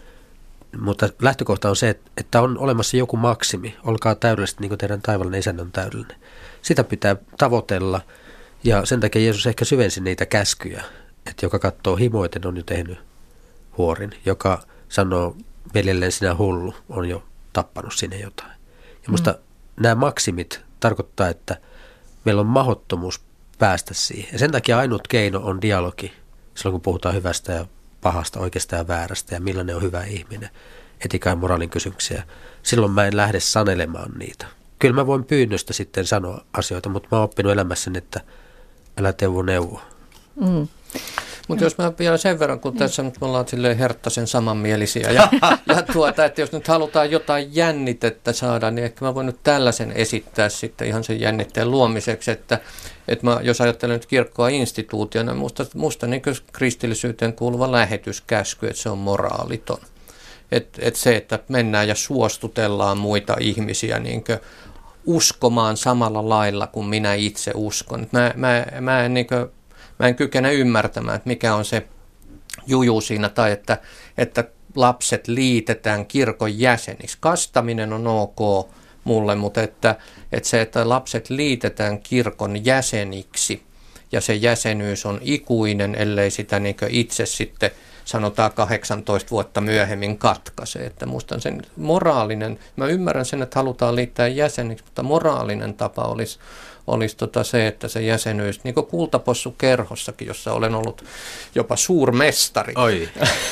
Mutta lähtökohta on se, että on olemassa joku maksimi. Olkaa täydellisesti niin kuin teidän taivallinen isänne on täydellinen. Sitä pitää tavoitella, ja sen takia Jeesus ehkä syvensi niitä käskyjä, että joka katsoo himoiten on jo tehnyt huorin, joka sanoo veljelleen sinä hullu, on jo tappanut sinne jotain. Ja musta mm. nämä maksimit tarkoittaa, että meillä on mahdottomuus päästä siihen. Ja sen takia ainut keino on dialogi, silloin kun puhutaan hyvästä ja pahasta, oikeasta ja väärästä ja millainen on hyvä ihminen, etiikan ja moraalin kysymyksiä. Silloin mä en lähde sanelemaan niitä. Kyllä mä voin pyynnöstä sitten sanoa asioita, mutta mä oon oppinut elämässäni, että älä teuvo neuvo. Mm. Mutta jos mä vielä sen verran, kun tässä nyt me ollaan silleen herttaisen samanmielisiä ja, ja tuota, että jos nyt halutaan jotain jännitettä saada, niin ehkä mä voin nyt tällaisen esittää sitten ihan sen jännitteen luomiseksi, että, että mä, jos ajattelen nyt kirkkoa instituutiona, musta, musta niin kristillisyyteen kuuluva lähetyskäsky, että se on moraaliton. Että et se, että mennään ja suostutellaan muita ihmisiä niin uskomaan samalla lailla kuin minä itse uskon. Mä, mä, mä en niin kuin, Mä en kykene ymmärtämään, että mikä on se juju siinä, tai että, että lapset liitetään kirkon jäseniksi. Kastaminen on ok mulle, mutta että, että se, että lapset liitetään kirkon jäseniksi, ja se jäsenyys on ikuinen, ellei sitä niin itse sitten sanotaan kahdeksantoista vuotta myöhemmin katkaise. Että musta sen moraalinen, mä ymmärrän sen, että halutaan liittää jäseniksi, mutta moraalinen tapa olisi, olisi tota se, että se jäsenyys, niin kuin Kultapossukerhossakin, jossa olen ollut jopa suurmestari, Oi.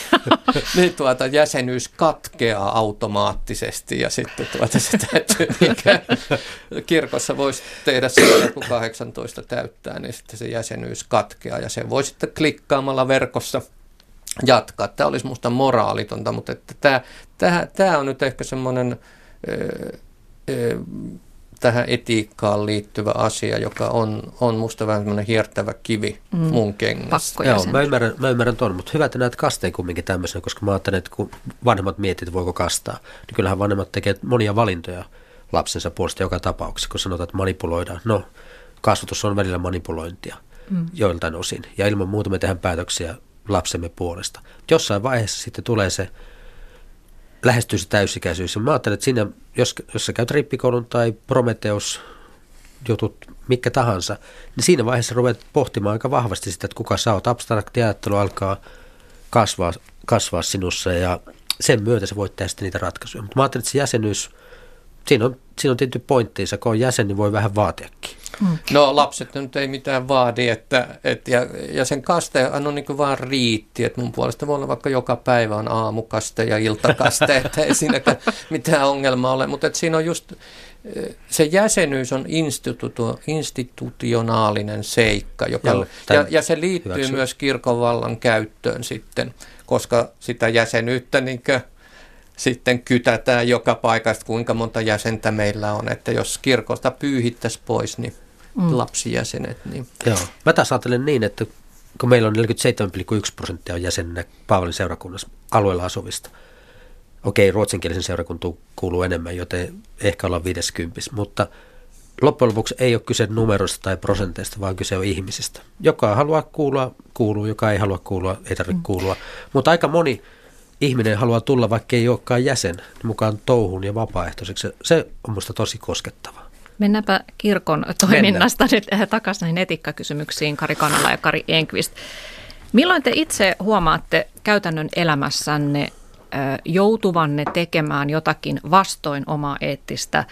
niin tuota jäsenyys katkeaa automaattisesti ja sitten tuota se täytyy, mikä kirkossa voisi tehdä sitä, kun kahdeksantoista täyttää, niin sitten se jäsenyys katkeaa ja se voi sitten klikkaamalla verkossa jatkaa. Tämä olisi musta moraalitonta, mutta että tämä, tämä, tämä on nyt ehkä semmoinen ö, ö, tähän etiikkaan liittyvä asia, joka on, on musta vähän semmoinen hiertävä kivi mm. mun kengässä. Joo, mä ymmärrän, mä ymmärrän tuon, mutta hyvä, että näet kasteen kumminkin tämmöisenä, koska mä ajattelen, että kun vanhemmat miettivät, voiko kastaa, niin kyllähän vanhemmat tekevät monia valintoja lapsensa puolesta joka tapauksessa, kun sanotaan, että manipuloidaan. No, kasvatus on välillä manipulointia mm. joiltain osin, ja ilman muuta me tehdään päätöksiä lapsemme puolesta. Jossain vaiheessa sitten tulee se, lähestyy se täysikäisyys. Ja mä ajattelen, että siinä, jos, jos sä käyt rippikoulun tai Prometheus jutut, mikä tahansa, niin siinä vaiheessa ruvet pohtimaan aika vahvasti sitä, että kuka sä oot. Abstrakti ajattelu alkaa kasvaa, kasvaa sinussa ja sen myötä sä voit tehdä sitten niitä ratkaisuja. Mutta mä ajattelen, että se jäsenyys, siinä on, siinä on tietty pointtiinsa, kun on jäsen, niin voi vähän vaatiakin. Mm. No lapset nyt ei mitään vaadi, että, et, ja, ja sen kastehan on niin kuin vaan riitti, että mun puolesta voi olla vaikka joka päivä on aamukaste ja iltakaste, että ei siinäkään mitään ongelmaa ole, mutta että siinä on just, se jäsenyys on institutu, institutionaalinen seikka, joka, Joo, ja, ja se liittyy hyväksy. myös kirkon vallan käyttöön sitten, koska sitä jäsenyyttä niin kuin sitten kytätään joka paikasta, kuinka monta jäsentä meillä on, että jos kirkosta pyyhittäisiin pois, niin mm. lapsijäsenet. Niin. Joo. Mä taas ajattelen niin, että kun meillä on neljäkymmentäseitsemän pilkku yksi prosenttia on jäsenenä Paavalin seurakunnassa alueella asuvista. Okei, ruotsinkielisen seurakuntaan kuuluu enemmän, joten ehkä ollaan viideskympis, mutta loppujen lopuksi ei ole kyse numeroista tai prosenteista, vaan kyse on ihmisistä. Joka haluaa kuulua, kuuluu, joka ei halua kuulua, ei tarvitse mm. kuulua, mutta aika moni ihminen haluaa tulla, vaikka ei olekaan jäsen, mukaan touhuun ja vapaaehtoiseksi. Se on minusta tosi koskettavaa. Mennäänpä kirkon toiminnasta Mennään. nyt takaisin näihin etiikkakysymyksiin, Kari Kannala ja Kari Enqvist. Milloin te itse huomaatte käytännön elämässänne joutuvanne tekemään jotakin vastoin omaa eettistä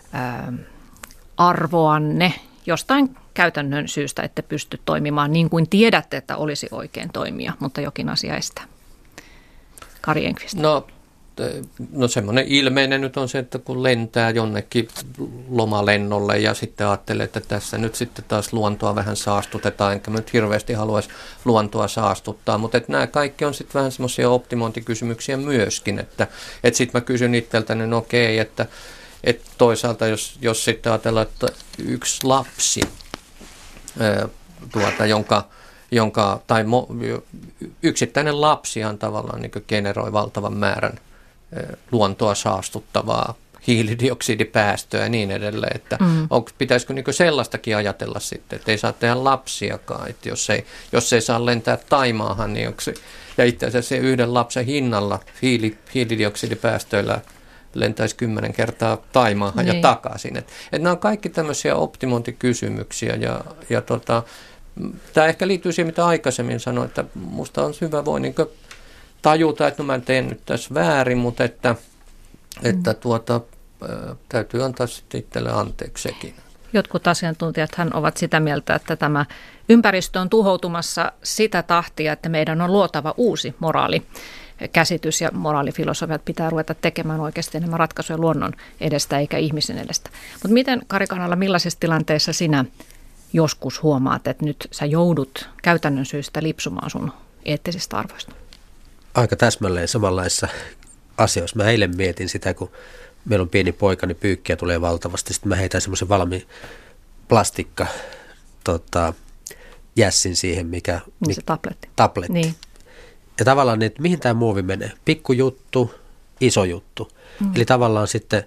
arvoanne, jostain käytännön syystä ette pysty toimimaan niin kuin tiedätte, että olisi oikein toimia, mutta jokin asia estää? Kari Enqvist. No no semmoinen ilmeinen nyt on se, että kun lentää jonnekin lomalennolle ja sitten ajattelee, että tässä nyt sitten taas luontoa vähän saastutetaan, enkä mä nyt hirveästi haluaisi luontoa saastuttaa, mutta että nämä kaikki on sitten vähän semmoisia optimointikysymyksiä myöskin, että, että sitten mä kysyn itseltäni, no okei, että, että toisaalta jos, jos sitten ajatellaan, että yksi lapsi, ää, tuota, jonka jonka, tai mo, yksittäinen lapsihan tavallaan niin kuin generoi valtavan määrän luontoa saastuttavaa hiilidioksidipäästöä ja niin edelleen, että mm. onko, pitäisikö niin kuin sellaistakin ajatella sitten, että ei saa tehdä lapsiakaan, että jos ei, jos ei saa lentää Taimaahan, niin onko se, ja itse asiassa se yhden lapsen hinnalla hiili, hiilidioksidipäästöillä lentäisi kymmenen kertaa Taimaahan niin. ja takaisin, että et nämä on kaikki tämmöisiä optimointikysymyksiä ja, ja tota, tämä ehkä liittyy siihen, mitä aikaisemmin sanoin, että musta on hyvä voi niin tajuta, että no mä teen nyt tässä väärin, mutta että, että tuota, ää, täytyy antaa sitten itselle anteeksi sekin. Jotkut asiantuntijathan ovat sitä mieltä, että tämä ympäristö on tuhoutumassa sitä tahtia, että meidän on luotava uusi moraalikäsitys ja moraalifilosofiat pitää ruveta tekemään oikeasti enemmän ratkaisuja luonnon edestä eikä ihmisen edestä. Mutta miten, Kari Kanala, millaisessa tilanteessa sinä joskus huomaat, että nyt sä joudut käytännön syystä lipsumaan sun eettisistä arvoista? Aika täsmälleen samanlaisissa asioissa. Mä eilen mietin sitä, kun meillä on pieni poika, niin pyykkiä tulee valtavasti. Sitten mä heitän semmoisen valmiin plastikka tota, jässin siihen, mikä... Niin se tabletti. Tabletti. Niin. Ja tavallaan, että mihin tämä muovi menee? Pikku juttu, iso juttu. Mm. Eli tavallaan sitten,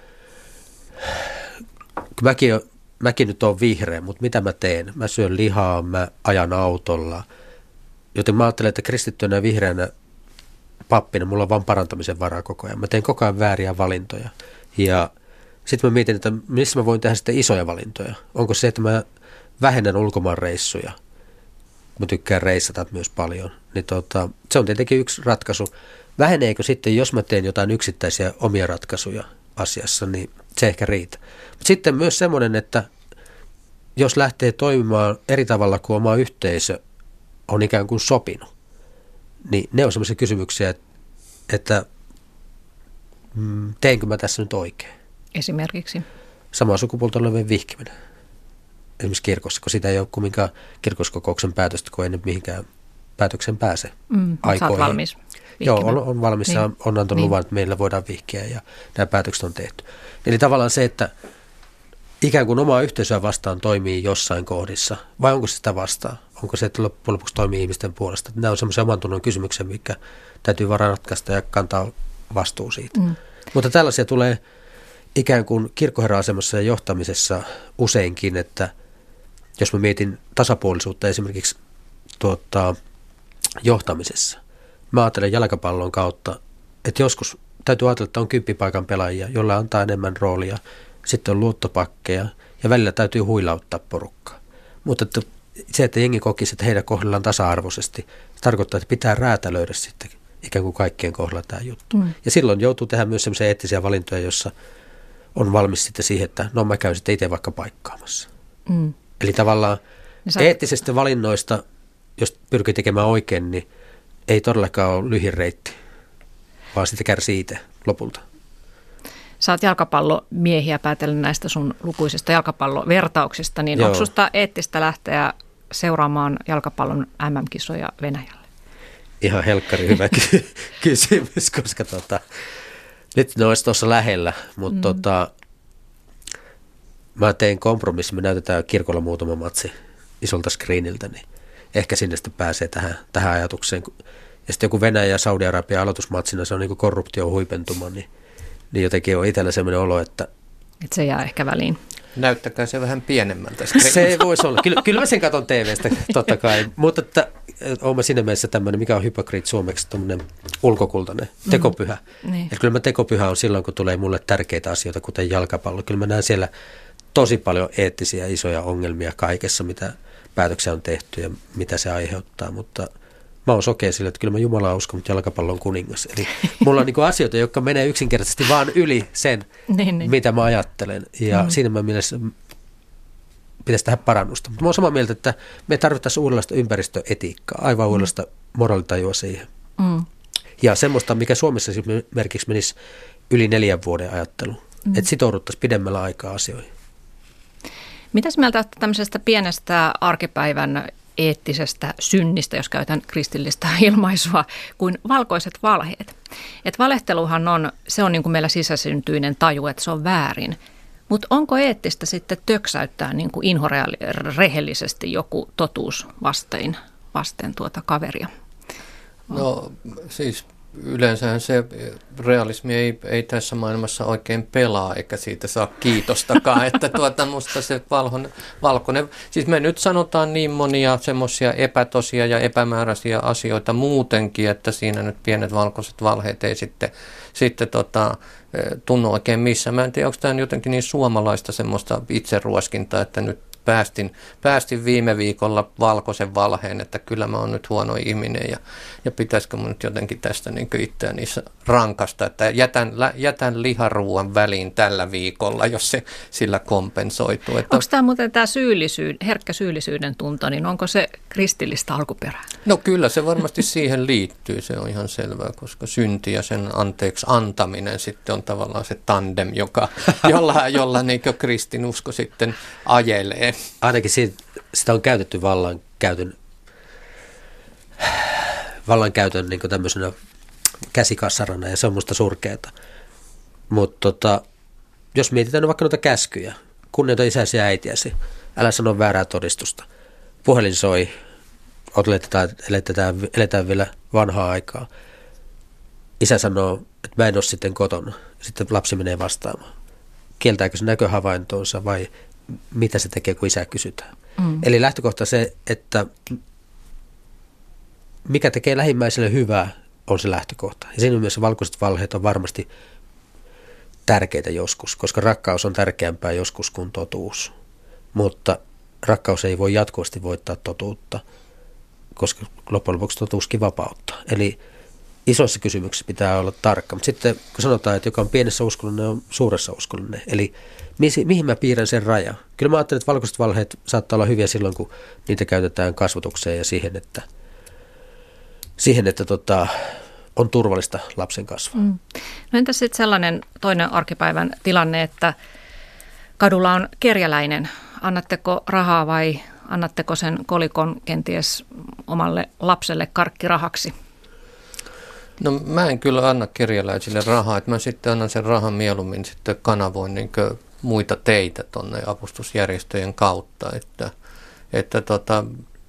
kun mäkin, mäkin nyt olen vihreä, mutta mitä mä teen? Mä syön lihaa, mä ajan autolla. Joten mä ajattelen, että kristittynä ja vihreänä pappina mulla on vaan parantamisen varaa koko ajan. Mä teen koko ajan vääriä valintoja. Ja sitten mä mietin, että missä mä voin tehdä sitten isoja valintoja. Onko se, että mä vähennän ulkomaanreissuja? Mä tykkään reissata myös paljon. Niin tota, se on tietenkin yksi ratkaisu. Väheneekö sitten, jos mä teen jotain yksittäisiä omia ratkaisuja asiassa, niin se ehkä riitä. Mutta sitten myös semmoinen, että jos lähtee toimimaan eri tavalla kuin oma yhteisö on ikään kuin sopinut, niin ne on semmoisia kysymyksiä, että, että mm, teenkö mä tässä nyt oikein. Esimerkiksi? Samaa sukupuolta olevien vihkiminen. Esimerkiksi kirkossa, kun sitä ei ole kumminkaan kirkoskokouksen päätöstä, kun ei nyt mihinkään päätöksen pääse mm, aikoihin. Sä oot valmis vihkimään. Joo, on, on valmis niin. ja on antanut niin. luvan, että meillä voidaan vihkiä ja nämä päätökset on tehty. Eli tavallaan se, että ikään kuin omaa yhteisöä vastaan toimii jossain kohdissa, vai onko se sitä vastaan? Onko se, että loppujen lopuksi toimii ihmisten puolesta? Nämä on semmoisia oman tunnon kysymyksiä, mikä täytyy vaan ratkaista ja kantaa vastuu siitä. Mm. Mutta tällaisia tulee ikään kuin kirkkoherra-asemassa ja johtamisessa useinkin, että jos mä mietin tasapuolisuutta esimerkiksi tuota, johtamisessa, mä ajattelen jalkapallon kautta, että joskus täytyy ajatella, että on kymppipaikan pelaajia, joilla antaa enemmän roolia, sitten on luottopakkeja ja välillä täytyy huilauttaa porukkaa. Mutta että se, että jengi kokisi, että heidän kohdellaan tasa-arvoisesti, se tarkoittaa, että pitää räätälöidä sitten ikään kuin kaikkien kohdalla tämä juttu. Mm. Ja silloin joutuu tehdä myös sellaisia eettisiä valintoja, jossa on valmis sitten siihen, että no mä käyn sitten itse vaikka paikkaamassa. Mm. Eli tavallaan sä... eettisistä valinnoista, jos pyrkii tekemään oikein, niin ei todellakaan ole lyhin reitti, vaan sitten kärsii itse lopulta. Sä oot jalkapallomiehiä päätellen näistä sun lukuisista jalkapallovertauksista, niin Joo. onko susta eettistä lähteä seuraamaan jalkapallon M M-kisoja Venäjälle? Ihan helkkari hyvä kysymys, koska tota, nyt ne olisi tuossa lähellä, mutta mm. tota, mä tein kompromissi, me näytetään kirkolla muutama matsi isolta screeniltä, niin ehkä sinne sitten pääsee tähän, tähän ajatukseen. Ja sitten joku Venäjä ja Saudi-Arabia aloitusmatsina, se on niin kuin korruption huipentuma, niin niin jotenkin on itsellä sellainen olo, että... Että se jää ehkä väliin. Näyttäkää se vähän pienemmältä. Se voisi olla. Kyllä, kyllä mä sen katson T V:stä, totta kai. Mutta että, olen mä siinä mielessä tämmöinen, mikä on hypokriit suomeksi, tämmöinen ulkokultainen, tekopyhä. Mm, niin. Että kyllä mä tekopyhä on silloin, kun tulee mulle tärkeitä asioita, kuten jalkapallo. Kyllä mä näen siellä tosi paljon eettisiä isoja ongelmia kaikessa, mitä päätöksiä on tehty ja mitä se aiheuttaa, mutta... Mä oon sokea sille, että kyllä mä Jumalaa uskon, mutta jalkapallo on kuningas. Eli mulla on niinku asioita, jotka menee yksinkertaisesti vaan yli sen, niin, niin. mitä mä ajattelen. Ja mm. siinä mä mielessä pitäisi tehdä parannusta. Mutta mä oon samaa mieltä, että me tarvittaisiin uudenlaista ympäristöetiikkaa, aivan uudenlaista moraalitajua siihen. Mm. Ja semmoista, mikä Suomessa esimerkiksi menisi yli neljän vuoden ajattelu, mm. että sitouduttaisiin pidemmällä aikaa asioihin. Mitäs mieltä olette tämmöisestä pienestä arkipäivän eettisestä synnistä, jos käytän kristillistä ilmaisua, kuin valkoiset valheet? Et valehteluhan on, se on niin kuin meillä sisäsyntyinen taju, että se on väärin. Mutta onko eettistä sitten töksäyttää niin kuin inhorehellisesti joku totuus vasten, vasten tuota kaveria? No siis yleensähän se realismi ei, ei tässä maailmassa oikein pelaa, eikä siitä saa kiitostakaan, että tuota musta se valkoinen, valkoinen, siis me nyt sanotaan niin monia semmoisia epätosia ja epämääräisiä asioita muutenkin, että siinä nyt pienet valkoiset valheet ei sitten, sitten tota, tunnu oikein missä. Mä en tiedä, onko tämä jotenkin niin suomalaista semmoista itseruoskintaa, että nyt Päästin, päästin viime viikolla valkoisen valheen, että kyllä mä oon nyt huono ihminen ja, ja pitäisikö mun nyt jotenkin tästä niin itseäni rankasta, että jätän, jätän liharuuan väliin tällä viikolla, jos se sillä kompensoituu. Että onko tämä muuten tämä syyllisyyd, herkkä syyllisyyden tunto, niin onko se kristillistä alkuperää? No kyllä se varmasti siihen liittyy, se on ihan selvää, koska synti ja sen anteeksi antaminen sitten on tavallaan se tandem, joka, jolla, jolla niin kristinusko sitten ajelee. Ainakin siitä, sitä on käytetty vallankäytön, vallankäytön niin tämmöisenä käsikassarana ja se on musta surkeata. Mutta tota, jos mietitään vaikka noita käskyjä, kunnioita isäsi ja äitiäsi, älä sano väärää todistusta. Puhelin soi, eletään, eletään, eletään vielä vanhaa aikaa. Isä sanoo, että mä en ole sitten kotona. Sitten lapsi menee vastaamaan. Kieltääkö se näköhavaintoonsa vai mitä se tekee, kun isää kysytään. Mm. Eli lähtökohta se, että mikä tekee lähimmäiselle hyvää, on se lähtökohta. Ja siinä mielessä valkoiset valheet on varmasti tärkeitä joskus, koska rakkaus on tärkeämpää joskus kuin totuus. Mutta rakkaus ei voi jatkuvasti voittaa totuutta, koska loppujen lopuksi totuuskin vapauttaa. Eli isoissa kysymyksissä pitää olla tarkka. Mutta sitten kun sanotaan, että joka on pienessä uskollinen, on suuressa uskollinen. Eli mihin mä piirrän sen rajan? Kyllä mä ajattelen, että valkoiset valheet saattaa olla hyviä silloin, kun niitä käytetään kasvatukseen ja siihen, että, siihen, että tota, on turvallista lapsen kasvaa. Mm. No entäs sitten sellainen toinen arkipäivän tilanne, että kadulla on kerjäläinen. Annatteko rahaa vai annatteko sen kolikon kenties omalle lapselle karkkirahaksi? No mä en kyllä anna kerjäläisille rahaa, että mä sitten annan sen rahan mieluummin sitten kanavoin niin muita teitä tuonne avustusjärjestöjen kautta, että, että tota,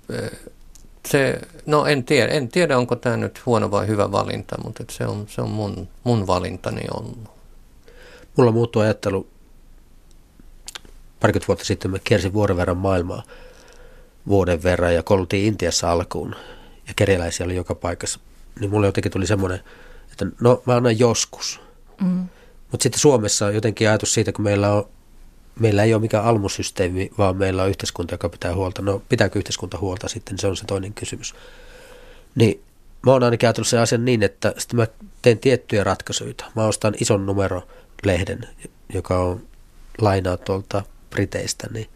se, no en tiedä, en tiedä onko tämä nyt huono vai hyvä valinta, mutta että se on, se on mun, mun valintani ollut. Mulla muuttui ajattelu, parikymmentä vuotta sitten mä kiersin vuoden verran maailmaa vuoden verran ja kouluttiin Intiassa alkuun ja kerjäläisiä oli joka paikassa. Niin mulle jotenkin tuli semmoinen, että no mä annan joskus. Mm. Mutta sitten Suomessa on jotenkin ajatus siitä, kun meillä, on, meillä ei ole mikään almusysteemi, vaan meillä on yhteiskunta, joka pitää huolta. No pitääkö yhteiskunta huolta sitten, se on se toinen kysymys. Niin mä oon ainakin ajatellut sen asian niin, että sitten mä teen tiettyjä ratkaisuja. Mä ostan ison numerolehden, joka on lainaa tuolta Briteistä, niin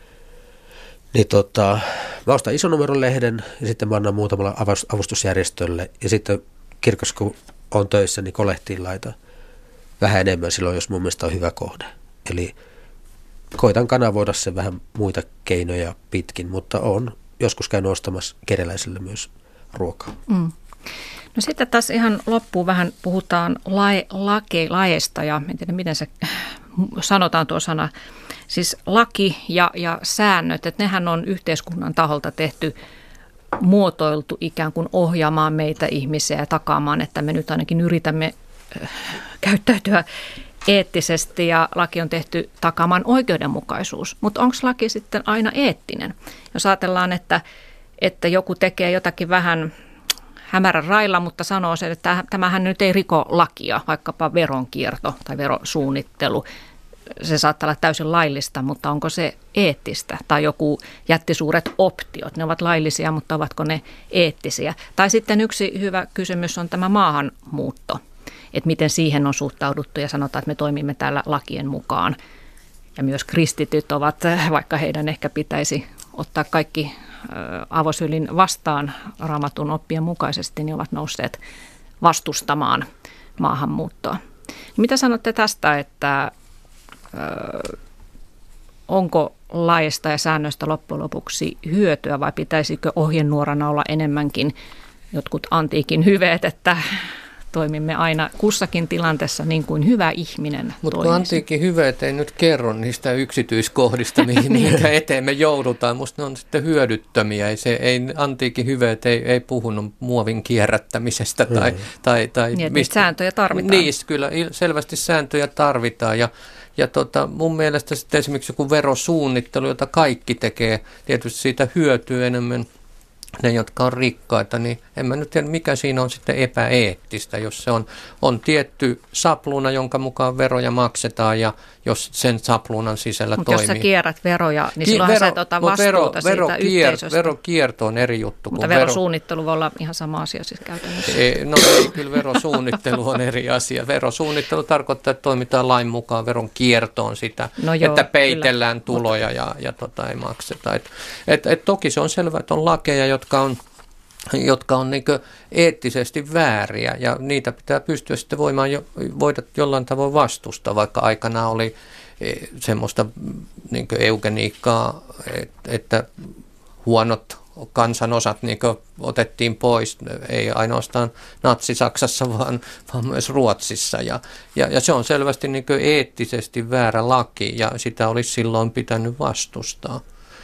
Niin tota, mä ostan ison numeron lehden ja sitten mä annan muutamalla avustusjärjestölle ja sitten kirkossa kun on töissä, niin kolehtiin laita vähän enemmän silloin, jos mun mielestä on hyvä kohde. Eli koitan kanavoida sen vähän muita keinoja pitkin, mutta on joskus käynyt ostamassa kerjäläisille myös ruokaa. Mm. No sitten taas ihan loppuun vähän puhutaan lae, lake, laeista ja en tiedä miten se sanotaan tuo sana. Siis laki ja, ja säännöt, että nehän on yhteiskunnan taholta tehty, muotoiltu ikään kuin ohjaamaan meitä ihmisiä ja takaamaan, että me nyt ainakin yritämme äh, käyttäytyä eettisesti ja laki on tehty takaamaan oikeudenmukaisuus. Mutta onko laki sitten aina eettinen? Jos ajatellaan, että, että joku tekee jotakin vähän hämärän railla, mutta sanoo sen, että tämähän nyt ei riko lakia, vaikkapa veronkierto tai verosuunnittelu. Se saattaa olla täysin laillista, mutta onko se eettistä? Tai joku jättisuuret optiot, ne ovat laillisia, mutta ovatko ne eettisiä? Tai sitten yksi hyvä kysymys on tämä maahanmuutto, että miten siihen on suhtauduttu ja sanotaan, että me toimimme täällä lakien mukaan. Ja myös kristityt ovat, vaikka heidän ehkä pitäisi ottaa kaikki avosylin vastaan Raamatun oppien mukaisesti, niin ovat nousseet vastustamaan maahanmuuttoa. Mitä sanotte tästä, että ö, onko laista ja säännöistä loppujen lopuksi hyötyä vai pitäisikö ohjenuorana olla enemmänkin jotkut antiikin hyveet, että toimimme aina kussakin tilanteessa niin kuin hyvä ihminen Mutta toimisi. antiikin hyveet ei nyt kerro niistä yksityiskohdista, mihin, mihinkä eteen me joudutaan. Musta ne on sitten hyödyttömiä. Ei, se, ei, antiikin hyveet ei, ei puhunut muovin kierrättämisestä. Tai, mm. tai, tai niin, mistä, sääntöjä tarvitaan. Niin, kyllä selvästi sääntöjä tarvitaan. Ja, ja tota, mun mielestä sitten esimerkiksi joku verosuunnittelu, jota kaikki tekee, tietysti siitä hyötyy enemmän ne, jotka on rikkaita, niin en mä nyt tiedä, mikä siinä on sitten epäeettistä, jos se on, on tietty sapluuna, jonka mukaan veroja maksetaan ja jos sen sapluunan sisällä Mut toimii. Jos sä kierrät veroja, niin silloinhan sä et ota vastuuta vero, siitä vero yhteisöstä. Verokierto on eri juttu. Mutta kuin verosuunnittelu vero... voi olla ihan sama asia siis käytännössä. Ei, no ei, kyllä verosuunnittelu on eri asia. Verosuunnittelu tarkoittaa, että toimitaan lain mukaan, veron kierto on sitä, no joo, että peitellään kyllä. tuloja ja, ja tota, ei makseta. Et, et, et toki se on selvää, että on lakeja, jotka on jotka on niin kuin eettisesti vääriä ja niitä pitää pystyä sitten voimaan jo, voida jollain tavoin vastustaa, vaikka aikana oli semmoista niin kuin eugeniikkaa, että huonot kansanosat niin kuin otettiin pois, ei ainoastaan Natsi-Saksassa, vaan, vaan myös Ruotsissa ja, ja, ja se on selvästi niin kuin eettisesti väärä laki ja sitä olisi silloin pitänyt vastustaa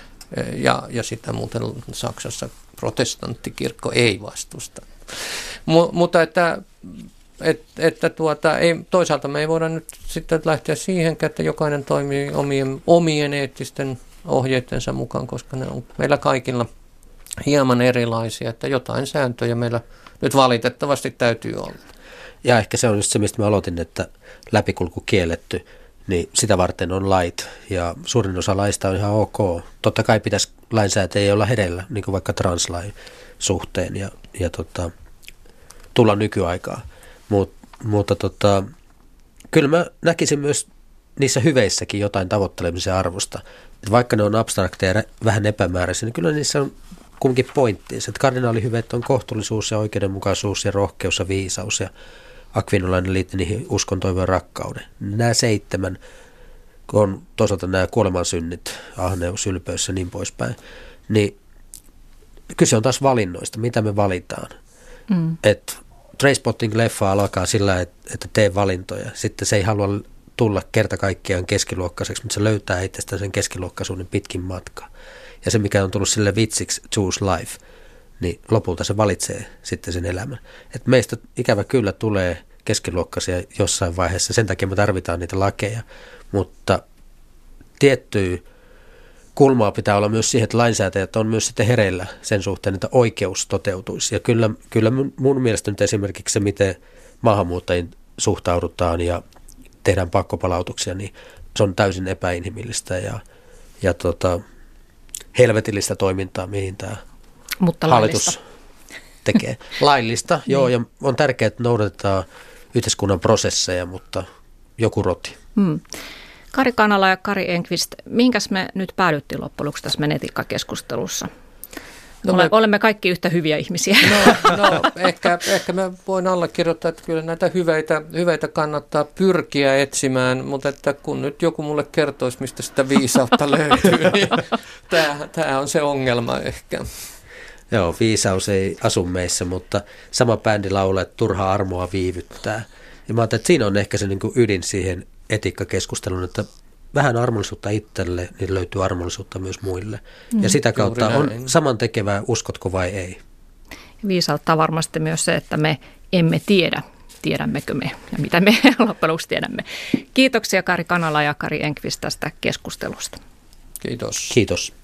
ja, ja sitä muuten Saksassa protestanttikirkko ei vastusta. M- mutta että, et, että tuota, ei, toisaalta me ei voida nyt sitten lähteä siihenkään, että jokainen toimii omien, omien eettisten ohjeittensa mukaan, koska ne on meillä kaikilla hieman erilaisia, että jotain sääntöjä meillä nyt valitettavasti täytyy olla. Ja ehkä se on just se, mistä mä aloitin, että läpikulku kielletty, niin sitä varten on lait ja suurin osa laista on ihan ok. Totta kai pitäisi lainsäätäjiä olla hereillä, niin kuin vaikka translain suhteen ja, ja tota, tulla nykyaikaa. Mut, mutta tota, kyllä mä näkisin myös niissä hyveissäkin jotain tavoittelemisen arvosta. Et vaikka ne on abstrakteja ja vähän epämääräisiä, niin kyllä niissä on kumminkin pointtiinsa. Kardinaalihyveet on kohtuullisuus ja oikeudenmukaisuus ja rohkeus ja viisaus ja Akvinolainen liitti niihin uskon, toivon ja rakkauden. Nämä seitsemän, kun on toisaalta nämä kuolemansynnit, ahneus, ylpeys ja niin poispäin, niin kyse on taas valinnoista, mitä me valitaan. Mm. Että Trainspotting-leffa alkaa sillä, että tee valintoja. Sitten se ei halua tulla kerta kaikkiaan keskiluokkaiseksi, mutta se löytää itsestään sen keskiluokkaisuuden pitkin matkaa. Ja se, mikä on tullut sille vitsiksi, choose life, niin lopulta se valitsee sitten sen elämän. Et meistä ikävä kyllä tulee keskiluokkaisia jossain vaiheessa, sen takia me tarvitaan niitä lakeja, mutta tiettyä kulmaa pitää olla myös siihen, että lainsäätäjät on myös sitten hereillä sen suhteen, että oikeus toteutuisi. Ja kyllä, kyllä mun mielestä nyt esimerkiksi se, miten maahanmuuttajiin suhtaudutaan ja tehdään pakkopalautuksia, niin se on täysin epäinhimillistä ja, ja tota, helvetillistä toimintaa, mihin tämä Mutta hallitus laillista. tekee. Laillista, joo, ja on tärkeää, että noudatetaan yhteiskunnan prosesseja, mutta joku roti. Hmm. Kari Kanala ja Kari Enqvist, minkäs me nyt päädyttiin loppujen lopuksi tässä etiikkakeskustelussa? No Ole, me, olemme kaikki yhtä hyviä ihmisiä. No, no ehkä, ehkä mä voin allekirjoittaa, että kyllä näitä hyveitä, hyveitä kannattaa pyrkiä etsimään, mutta että kun nyt joku mulle kertoisi, mistä sitä viisautta löytyy, niin tämä on se ongelma ehkä. Joo, viisaus ei asu meissä, mutta sama bändi laulaa, että turha armoa viivyttää. Ja mä ajattelin, että siinä on ehkä se niin kuin ydin siihen etiikkakeskusteluun, että vähän armollisuutta itselle, niin löytyy armollisuutta myös muille. Mm, ja sitä kautta on samantekevää, uskotko vai ei. Viisauttaa varmasti myös se, että me emme tiedä, tiedämmekö me ja mitä me loppujen lopuksi tiedämme. Kiitoksia Kari Kanala ja Kari Enqvist tästä keskustelusta. Kiitos. Kiitos.